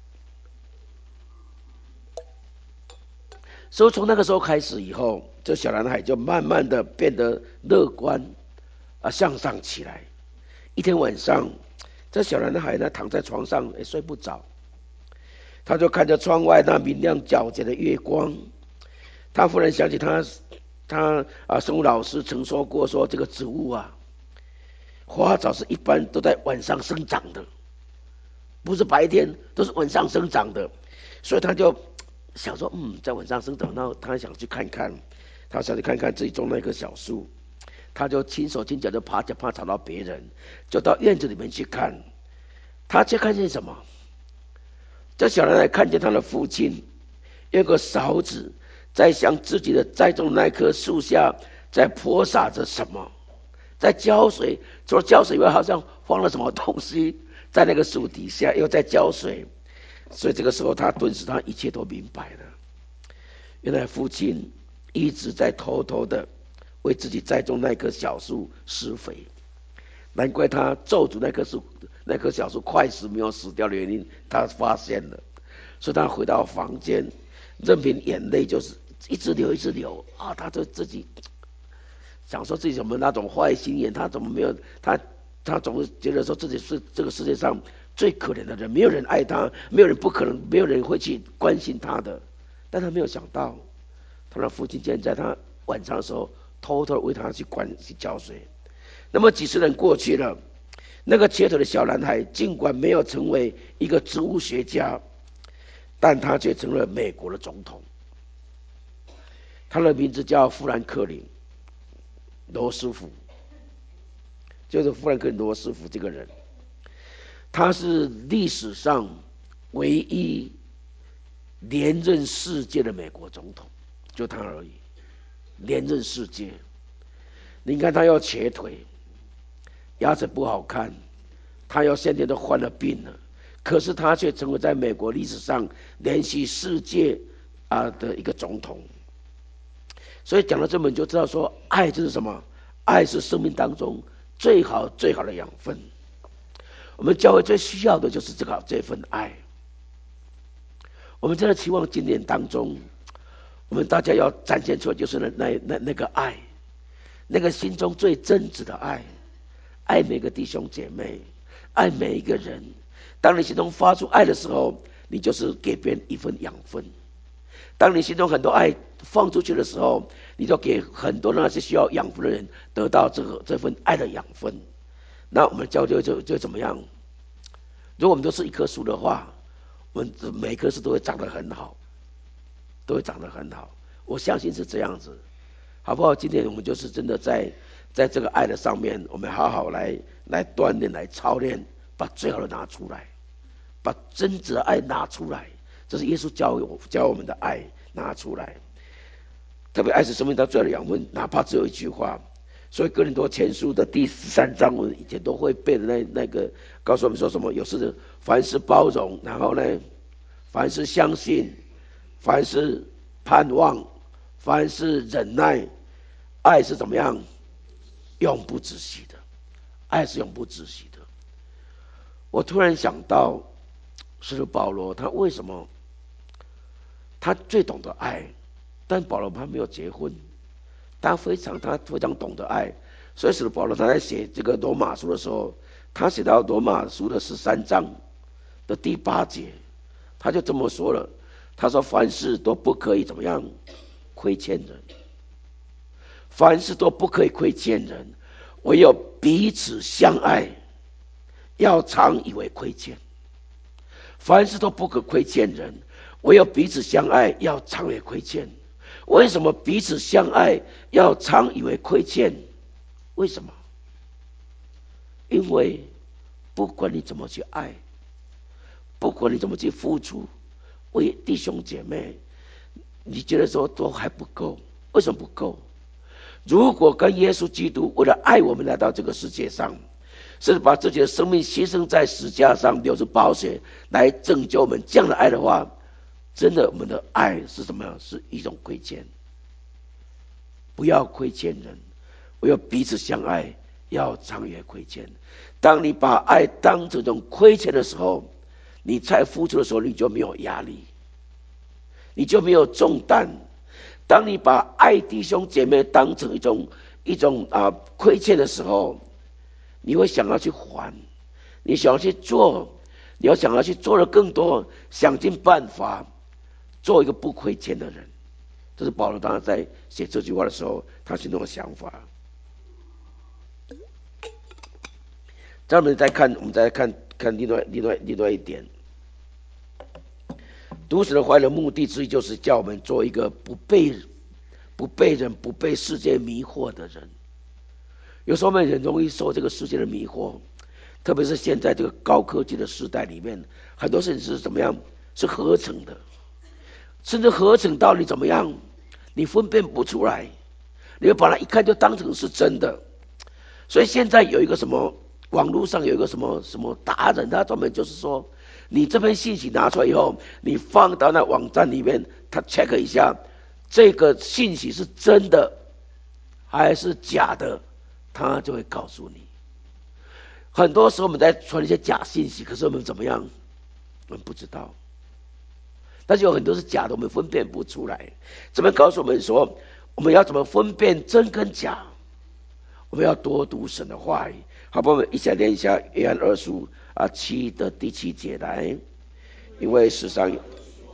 [SPEAKER 1] 所以从那个时候开始以后，这小男孩就慢慢的变得乐观啊向上起来。一天晚上，这小男孩呢躺在床上也睡不着。他就看着窗外那明亮皎洁的月光，他忽然想起他他啊生物老师曾说过，说这个植物啊，花草是一般都在晚上生长的，不是白天，都是晚上生长的。所以他就想说，嗯，在晚上生长，然后他想去看看，他想去看看自己种那棵小树，他就轻手轻脚的爬，就怕吵到别人，就到院子里面去看。他却看见什么？这小男孩看见他的父亲有个勺子在向自己的栽种那棵树下在泼洒着什么，在浇水，除了浇水以外，好像放了什么东西在那个树底下又在浇水。所以这个时候他顿时他一切都明白了，原来父亲一直在偷偷的为自己栽种那棵小树施肥，难怪他咒诅那棵树那棵小树快死没有死掉的原因，他发现了。所以他回到房间，任凭眼泪就是一直流一直流啊，他就自己想说自己怎么那种坏心眼，他怎么没有他他总是觉得说自己是这个世界上最可怜的人，没有人爱他，没有人不可能，没有人会去关心他的。但他没有想到，他的父亲竟然在他晚上的时候偷偷的为他去灌去浇水。那么几十年过去了，那个瘸腿的小男孩尽管没有成为一个植物学家，但他却成了美国的总统。他的名字叫富兰克林·罗斯福，就是富兰克林·罗斯福这个人，他是历史上唯一连任世界的美国总统，就他而已，连任世界。你看他要瘸腿，牙齿不好看，他要先天都患了病了，可是他却成为在美国历史上连续世界啊的一个总统。所以讲到这么，你就知道说，爱就是什么？爱是生命当中最好最好的养分。我们教会最需要的就是这个这份爱。我们真的期望今年当中，我们大家要展现出来就是那那那那个爱，那个心中最真挚的爱，爱每个弟兄姐妹，爱每一个人。当你心中发出爱的时候，你就是给别人一份养分。当你心中很多爱放出去的时候，你就给很多那些需要养分的人得到这个这份爱的养分。那我们教就就就怎么样？如果我们都是一棵树的话，我们每一棵树都会长得很好，都会长得很好。我相信是这样子，好不好？今天我们就是真的在在这个爱的上面，我们好好来来锻炼，来操练，把最好的拿出来， 把真挚的爱拿出来，这是耶稣教我教我们的爱拿出来。特别爱是生命到最后的养分，哪怕只有一句话。所以哥林多前书的第十三章，我们以前都会背的那那个，告诉我们说什么？有事凡事包容，然后呢，凡事相信，凡事盼望，凡事忍耐。爱是怎么样？永不止息的，爱是永不止息的。我突然想到，使徒保罗他为什么他最懂得爱？但保罗他没有结婚。他非常他非常懂得爱，所以使徒保罗他在写这个罗马书的时候，他写到罗马书的十三章的第八节，他就这么说了，他说凡事都不可以怎么样亏欠人，凡事都不可以亏欠人，唯有彼此相爱，要常以为亏欠。凡事都不可亏欠人，唯有彼此相爱，要常以为亏欠。为什么彼此相爱要常以为亏欠？为什么？因为不管你怎么去爱，不管你怎么去付出，为弟兄姐妹，你觉得说都还不够。为什么不够？如果跟耶稣基督为了爱我们来到这个世界上，甚至把自己的生命牺牲在十字架上，流出宝血来拯救我们，这样的爱的话，真的，我们的爱是什么样？是一种亏欠。不要亏欠人，唯有彼此相爱，要常以为亏欠。当你把爱当成一种亏欠的时候，你在付出的时候，你就没有压力，你就没有重担。当你把爱弟兄姐妹当成一种一种啊亏欠的时候，你会想要去还，你想要去做，你要想要去做的更多，想尽办法做一个不亏欠的人。这是保罗当时在写这句话的时候，他心中的想法。再我们再看，我们再看看另外另外另外一点，读使的怀的目的之一，就是叫我们做一个不被不被人、不被世界迷惑的人。有时候我们很容易受这个世界的迷惑，特别是现在这个高科技的时代里面，很多事情是怎么样？是合成的。甚至合成到你怎么样，你分辨不出来，你会把它一看就当成是真的。所以现在有一个什么，网络上有一个什么什么达人，他专门就是说，你这篇信息拿出来以后，你放到那网站里面，他 check 一下，这个信息是真的还是假的，他就会告诉你。很多时候我们在传一些假信息，可是我们怎么样？我们不知道。但是有很多是假的，我们分辨不出来。这边告诉我们说，我们要怎么分辨真跟假？我们要多读神的话语。好，我们一起来念一下约翰二书啊七的第七节来。因为世上有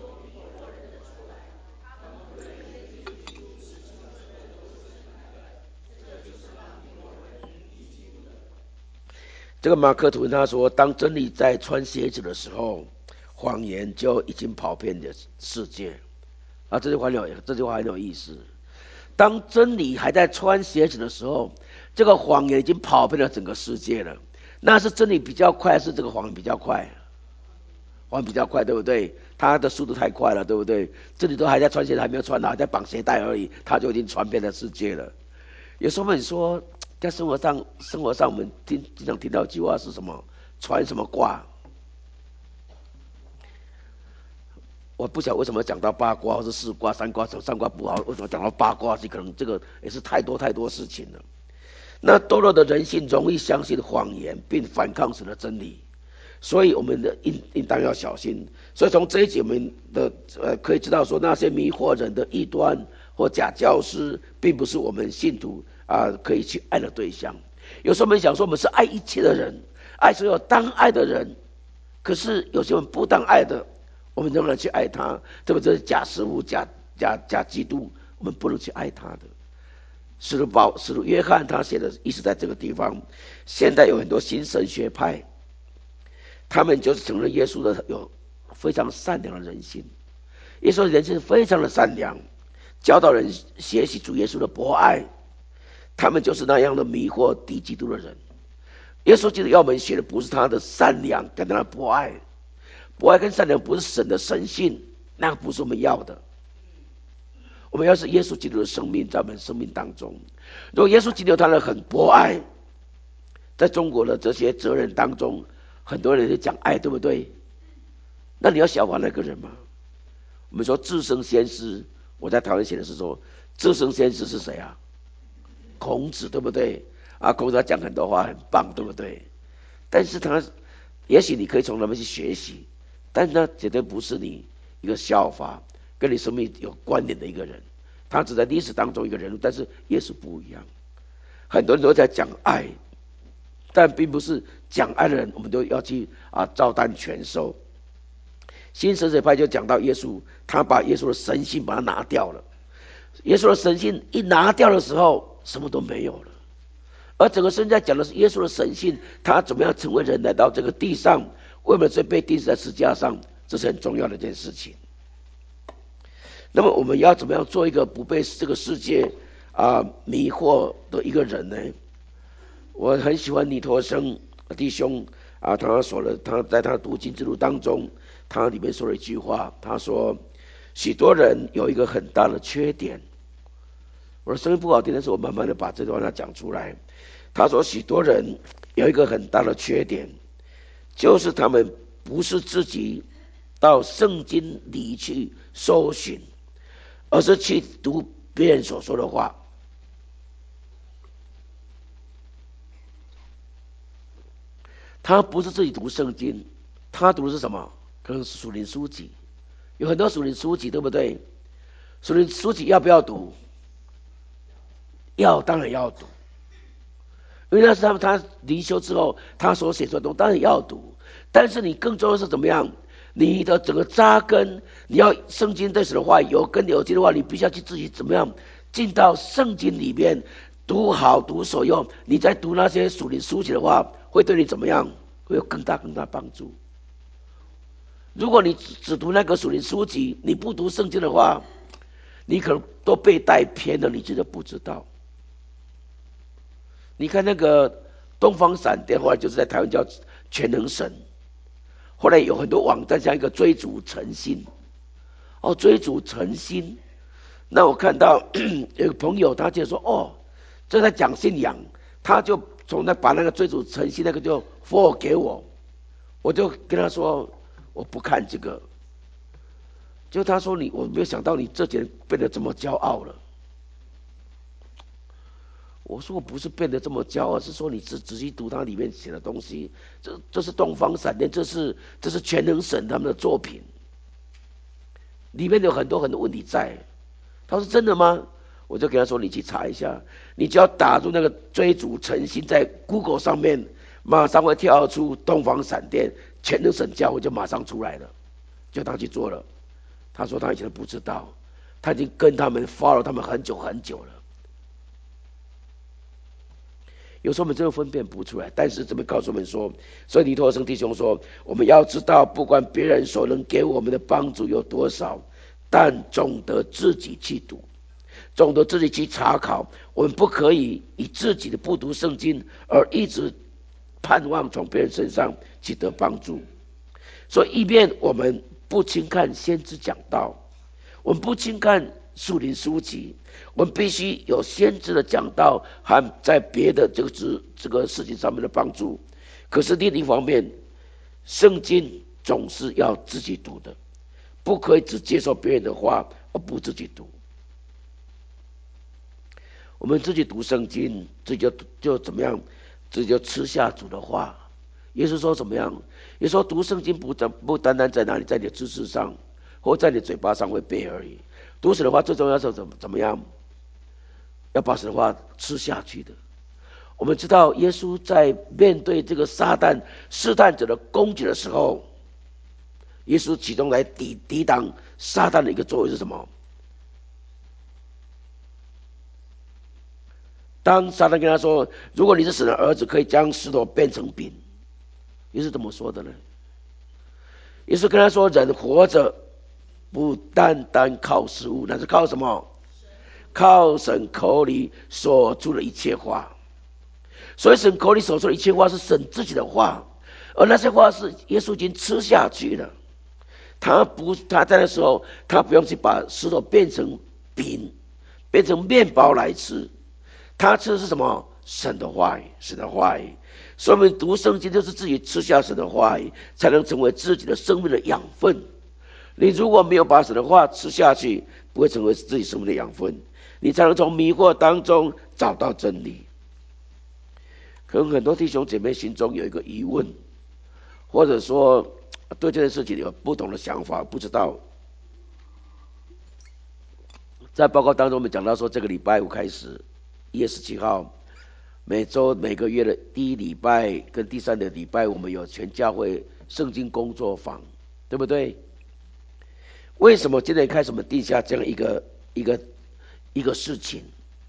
[SPEAKER 1] 这个马克吐温他说，当真理在穿鞋子的时候，谎言就已经跑遍了世界。啊，这句话很有，这句话很有意思。当真理还在穿鞋子的时候，这个谎言已经跑遍了整个世界了。那是真理比较快，还是这个谎言比较快？谎言比较快，对不对？它的速度太快了，对不对？真理都还在穿鞋子，还没有穿好，还在绑鞋带而已，它就已经传遍了世界了。有时候我们说，在生活上，生活上我们听经常听到一句话是什么？传什么卦？我不晓得为什么讲到八卦或是四卦、三卦、三卦不好，为什么讲到八卦？是可能这个也是太多太多事情了。那堕落的人性容易相信谎言，并反抗神的真理，所以我们的应应当要小心。所以从这一节我们的呃可以知道说，那些迷惑人的异端或假教师，并不是我们信徒啊可以去爱的对象。有时候我们想说，我们是爱一切的人，爱所有当爱的人，可是有些人不当爱的，我们仍然去爱他，特别是假师傅、假假假基督，我们不能去爱他的。使徒保使徒约翰他写的意思在这个地方。现在有很多新神学派，他们就是承认耶稣的有非常善良的人性，耶稣的人性非常的善良，教导人学习主耶稣的博爱。他们就是那样的迷惑敌基督的人。耶稣基督要我们学的不是他的善良跟他的博爱， 博爱跟善良不是神的神性，那个不是我们要的。我们要是耶稣基督的生命在我们生命当中。如果耶稣基督他的很博爱，在中国的这些哲人当中，很多人就讲爱，对不对？那你要效法那个人吗？我们说至圣先师，我在台湾写的是说至圣先师是谁啊？孔子，对不对？啊，孔子他讲很多话很棒，对不对？但是他也许你可以从他们去学习，但是他绝对不是你一个效法跟你生命有关联的一个人。他只在历史当中一个人物，但是耶稣不一样。很多人都在讲爱，但并不是讲爱的人我们都要去啊照单全收。新神学派就讲到耶稣，他把耶稣的神性把它拿掉了。耶稣的神性一拿掉的时候，什么都没有了。而整个圣经在讲的是耶稣的神性，他怎么样成为人来到这个地上，为我们罪被钉死在十字架上，这是很重要的一件事情。那么我们要怎么样做一个不被这个世界啊迷惑的一个人呢？我很喜欢尼陀生弟兄啊，他说了，他在他读经之路当中，他里面说了一句话，他说许多人有一个很大的缺点。我的声音不好听，但是我慢慢的把这段话讲出来。他说许多人有一个很大的缺点，就是他们不是自己到圣经里去搜寻，而是去读别人所说的话。他不是自己读圣经，他读的是什么？可能是属灵书籍，有很多属灵书籍，对不对？属灵书籍要不要读？要，当然要读，因为那是他们他灵修之后他所写出的东西，当然要读。但是你更重要的是怎么样？你的整个扎根，你要圣经对神的话有根有基的话，你必须要去自己怎么样进到圣经里面，读好读所用。你在读那些属灵书籍的话，会对你怎么样？会有更大更大帮助。如果你只读那个属灵书籍，你不读圣经的话，你可能都被带偏了，你自己都不知道。你看那个东方闪电，后来就是在台湾叫全能神，后来有很多网站像一个追逐诚心，哦，追逐诚心。那我看到有个朋友，他就说，哦，这在讲信仰，他就从那把那个追逐诚心那个就 forward 给我，我就跟他说，我不看这个。就他说你，我没有想到你这几年变得这么骄傲了。我说我不是变得这么骄傲，是说你只仔细读它里面写的东西，这这是东方闪电，这是这是全能神他们的作品，里面有很多很多问题在。他说真的吗？我就跟他说你去查一下，你只要打入那个追逐诚心在 Google 上面，马上会跳出东方闪电全能神教会就马上出来了，就他去做了。他说他以前不知道，他已经跟他们 follow 他们很久很久了。有时候我们真的分辨不出来，但是这边告诉我们说，所以尼陀生弟兄说，我们要知道，不管别人所能给我们的帮助有多少，但总得自己去读，总得自己去查考。我们不可以以自己的不读圣经而一直盼望从别人身上去得帮助。所以一面我们不轻看先知讲道，我们不轻看属灵书籍，我们必须有先知的讲道和在别的这个这个事情上面的帮助。可是另一方面，圣经总是要自己读的，不可以只接受别人的话而不自己读。我们自己读圣经，自己就就怎么样，自己就吃下主的话。耶稣说怎么样？耶稣说读圣经不不单单在哪里，在你的知识上或在你嘴巴上会背而已。读神的话最重要是怎么怎么样？要把神的话吃下去的。我们知道耶稣在面对这个撒旦试探者的攻击的时候，耶稣其中来抵抵挡撒旦的一个作为是什么？当撒旦跟他说，如果你是神的儿子，可以将石头变成饼，耶稣怎么说的呢？耶稣跟他说，人活着不单单靠食物，那是靠什么？靠神口里所出的一切话。所以神口里所说的一切话是神自己的话，而那些话是耶稣已经吃下去了。 他不，他在的时候，他不用去把石头变成饼，变成面包来吃。他吃的是什么？神的话语，神的话语。所以我们读圣经就是自己吃下神的话语，才能成为自己的生命的养分。你如果没有把神的话吃下去，不会成为自己生命的养分，你才能从迷惑当中找到真理。可能很多弟兄姐妹心中有一个疑问，或者说对这件事情有不同的想法，不知道。在报告当中我们讲到说，这个礼拜五开始一月十七号，每周每个月的第一礼拜跟第三个礼拜，我们有全教会圣经工作坊，对不对？为什么今天开始我们定下这样一个一个一个事情？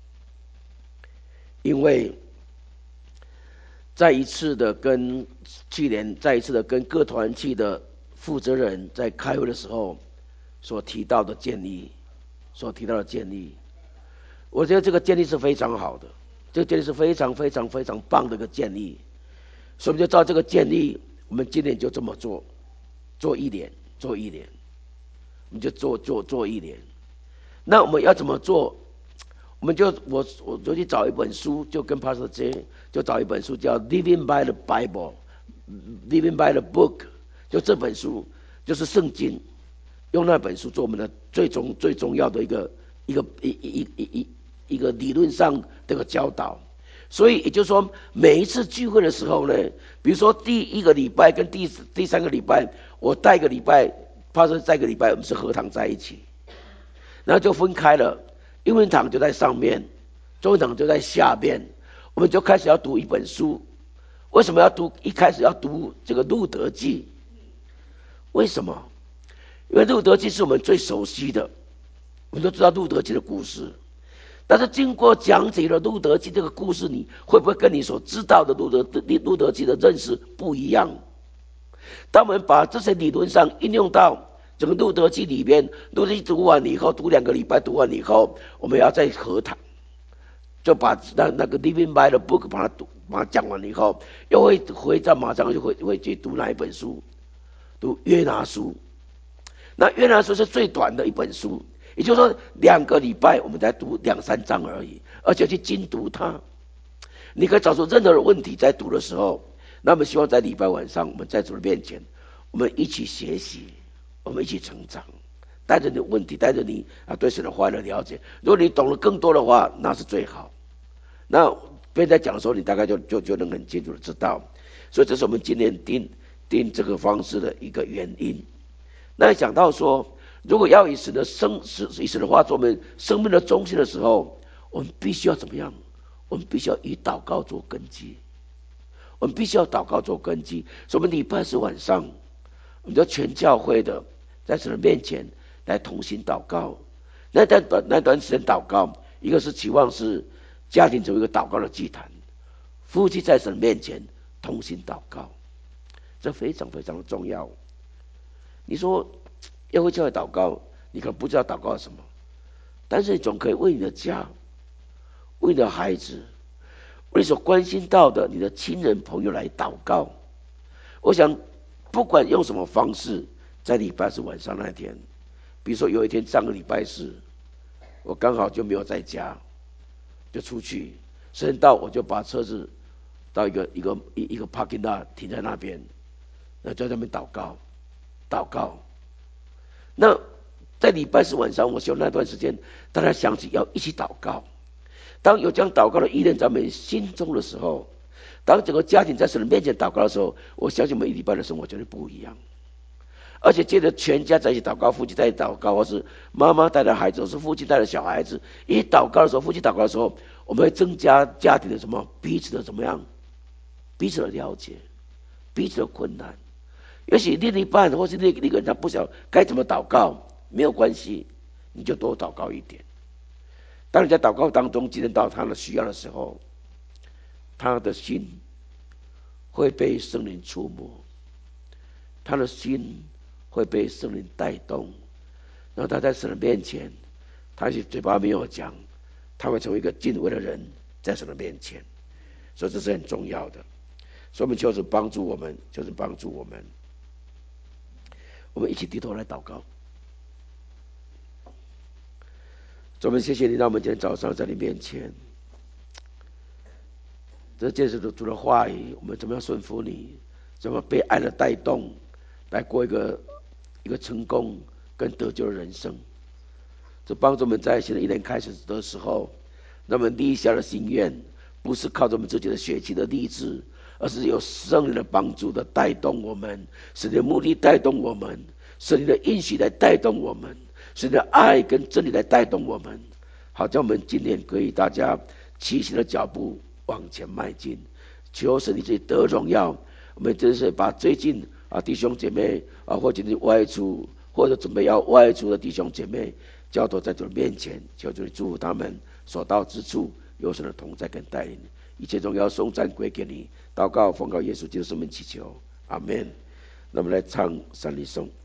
[SPEAKER 1] 因为再一次的跟去年再一次的跟各团契的负责人在开会的时候所提到的建议，所提到的建议，我觉得这个建议是非常好的，这个建议是非常非常非常棒的一个建议，所以我们就照这个建议，我们今年就这么做，做一年，做一年，我们就做做做一年。那我们要怎么做？我们就我我就去找一本书，就跟 Pastor J 就找一本书叫 Living by the Bible， Living by the Book， 就这本书就是圣经，用那本书做我们的最重最重要的一个一个一一一一一个理论上这个教导。所以也就是说，每一次聚会的时候呢，比如说第一个礼拜跟第第三个礼拜，我带一个礼拜，Pastor带一个礼拜，我们是合堂在一起，然后就分开了。英文堂就在上面，中文堂就在下面，我们就开始要读一本书。为什么要读？一开始要读这个路德记，为什么？因为路德记是我们最熟悉的，我们都知道路德记的故事。但是经过讲解了路德记这个故事，你会不会跟你所知道的路德路德记的认识不一样？当我们把这些理论上应用到整个路德记里面，路德记读完以后，读两个礼拜读完以后，我们要再合堂，就把那那个 Living by the Book 把它读，把它讲完以后，又会回到马上就会会去读哪一本书？读约拿书。那约拿书是最短的一本书，也就是说两个礼拜我们才读两三章而已，而且去精读它。你可以找出任何的问题，在读的时候，那么希望在礼拜晚上我们在主的面前，我们一起学习。我们一起成长，带着你的问题，带着你啊对神的话的了解。如果你懂得更多的话，那是最好。那别人在讲的时候，你大概就就就能很清楚的知道。所以这是我们今年定定这个方式的一个原因。那讲到说，如果要以神的生以神的话做我们生命的中心的时候，我们必须要怎么样？我们必须要以祷告做根基。我们必须要祷告做根基。所以我们礼拜四晚上，我们就全教会的。在神的面前来同心祷告，那段短那段时间祷告，一个是期望是家庭成为一个祷告的祭坛，夫妻在神面前同心祷告，这非常非常的重要。你说要为教会祷告，你可能不知道祷告什么，但是你总可以为你的家，为你的孩子，为你所关心到的你的亲人朋友来祷告。我想不管用什么方式，在礼拜四晚上那天，比如说有一天上个礼拜四，我刚好就没有在家，就出去，时间到我就把车子到一个一个一一个 parking lot 停在那边，那就在那边祷告，祷告。那在礼拜四晚上，我希望那段时间大家想起要一起祷告。当有这样祷告的意念在我们心中的时候，当整个家庭在神的面前祷告的时候，我相信每一礼拜的生活绝对不一样。而且接着全家在一起祷告，夫妻在一起祷告，或是妈妈带着孩子，或是父亲带着小孩子一起祷告的时候，夫妻祷告的时候，我们会增加家庭的什么彼此的怎么样，彼此的了解，彼此的困难。也许另一半或是另一个人他不晓得该怎么祷告，没有关系，你就多祷告一点。当你在祷告当中接触到他的需要的时候，他的心会被圣灵触摸，他的心会被圣灵带动，然后他在神的面前，他嘴巴没有讲，他会成为一个敬畏的人，在神的面前。所以这是很重要的。所以我们就是帮助我们，就是帮助我们。 我们一起低头来祷告。主，我们谢谢你，让我们今天早上在你面前，这借着主的话语，我们怎么样顺服你，怎么被爱的带动，来过一个一个成功跟得救的人生。这帮助我们在新的一年开始的时候，让我们立下的心愿，不是靠着我们自己的血气的励志，而是有圣灵的帮助的带动我们，是你的目的带动我们，是你的应许来带动我们，是你的爱跟真理来带动我们，好叫我们今年可以大家齐心的脚步往前迈进。求神你自己得荣耀。我们真是把最近啊弟兄姐妹啊，或者是外出或者准备要外出的弟兄姐妹，交托在主的面前，求主祝福他们所到之处有神的同在跟带领，一切荣耀颂赞归给你。祷告奉告耶稣基督圣名祈求，阿们。那么来唱三礼颂。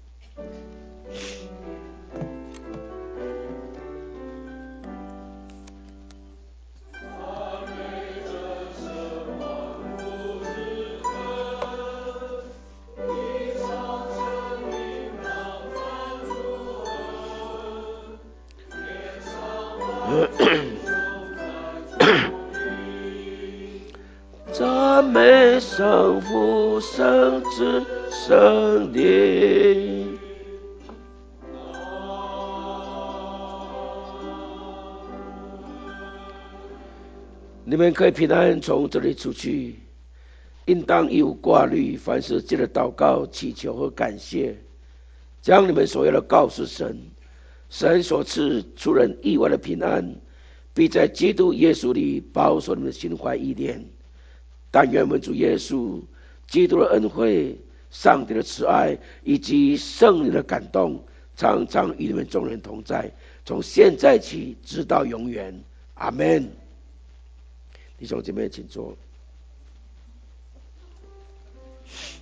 [SPEAKER 1] 赞美圣父、圣子、圣灵。你们可以平安从这里出去，应当一无挂虑，凡事借着祷告、祈求和感谢，将你们所要的告诉神。神所赐出人意外的平安，必在基督耶稣里保守你们的心怀意念。但愿我们主耶稣基督的恩惠、上帝的慈爱以及圣灵的感动，常常与你们众人同在，从现在起直到永远。阿们。弟兄姐妹请坐。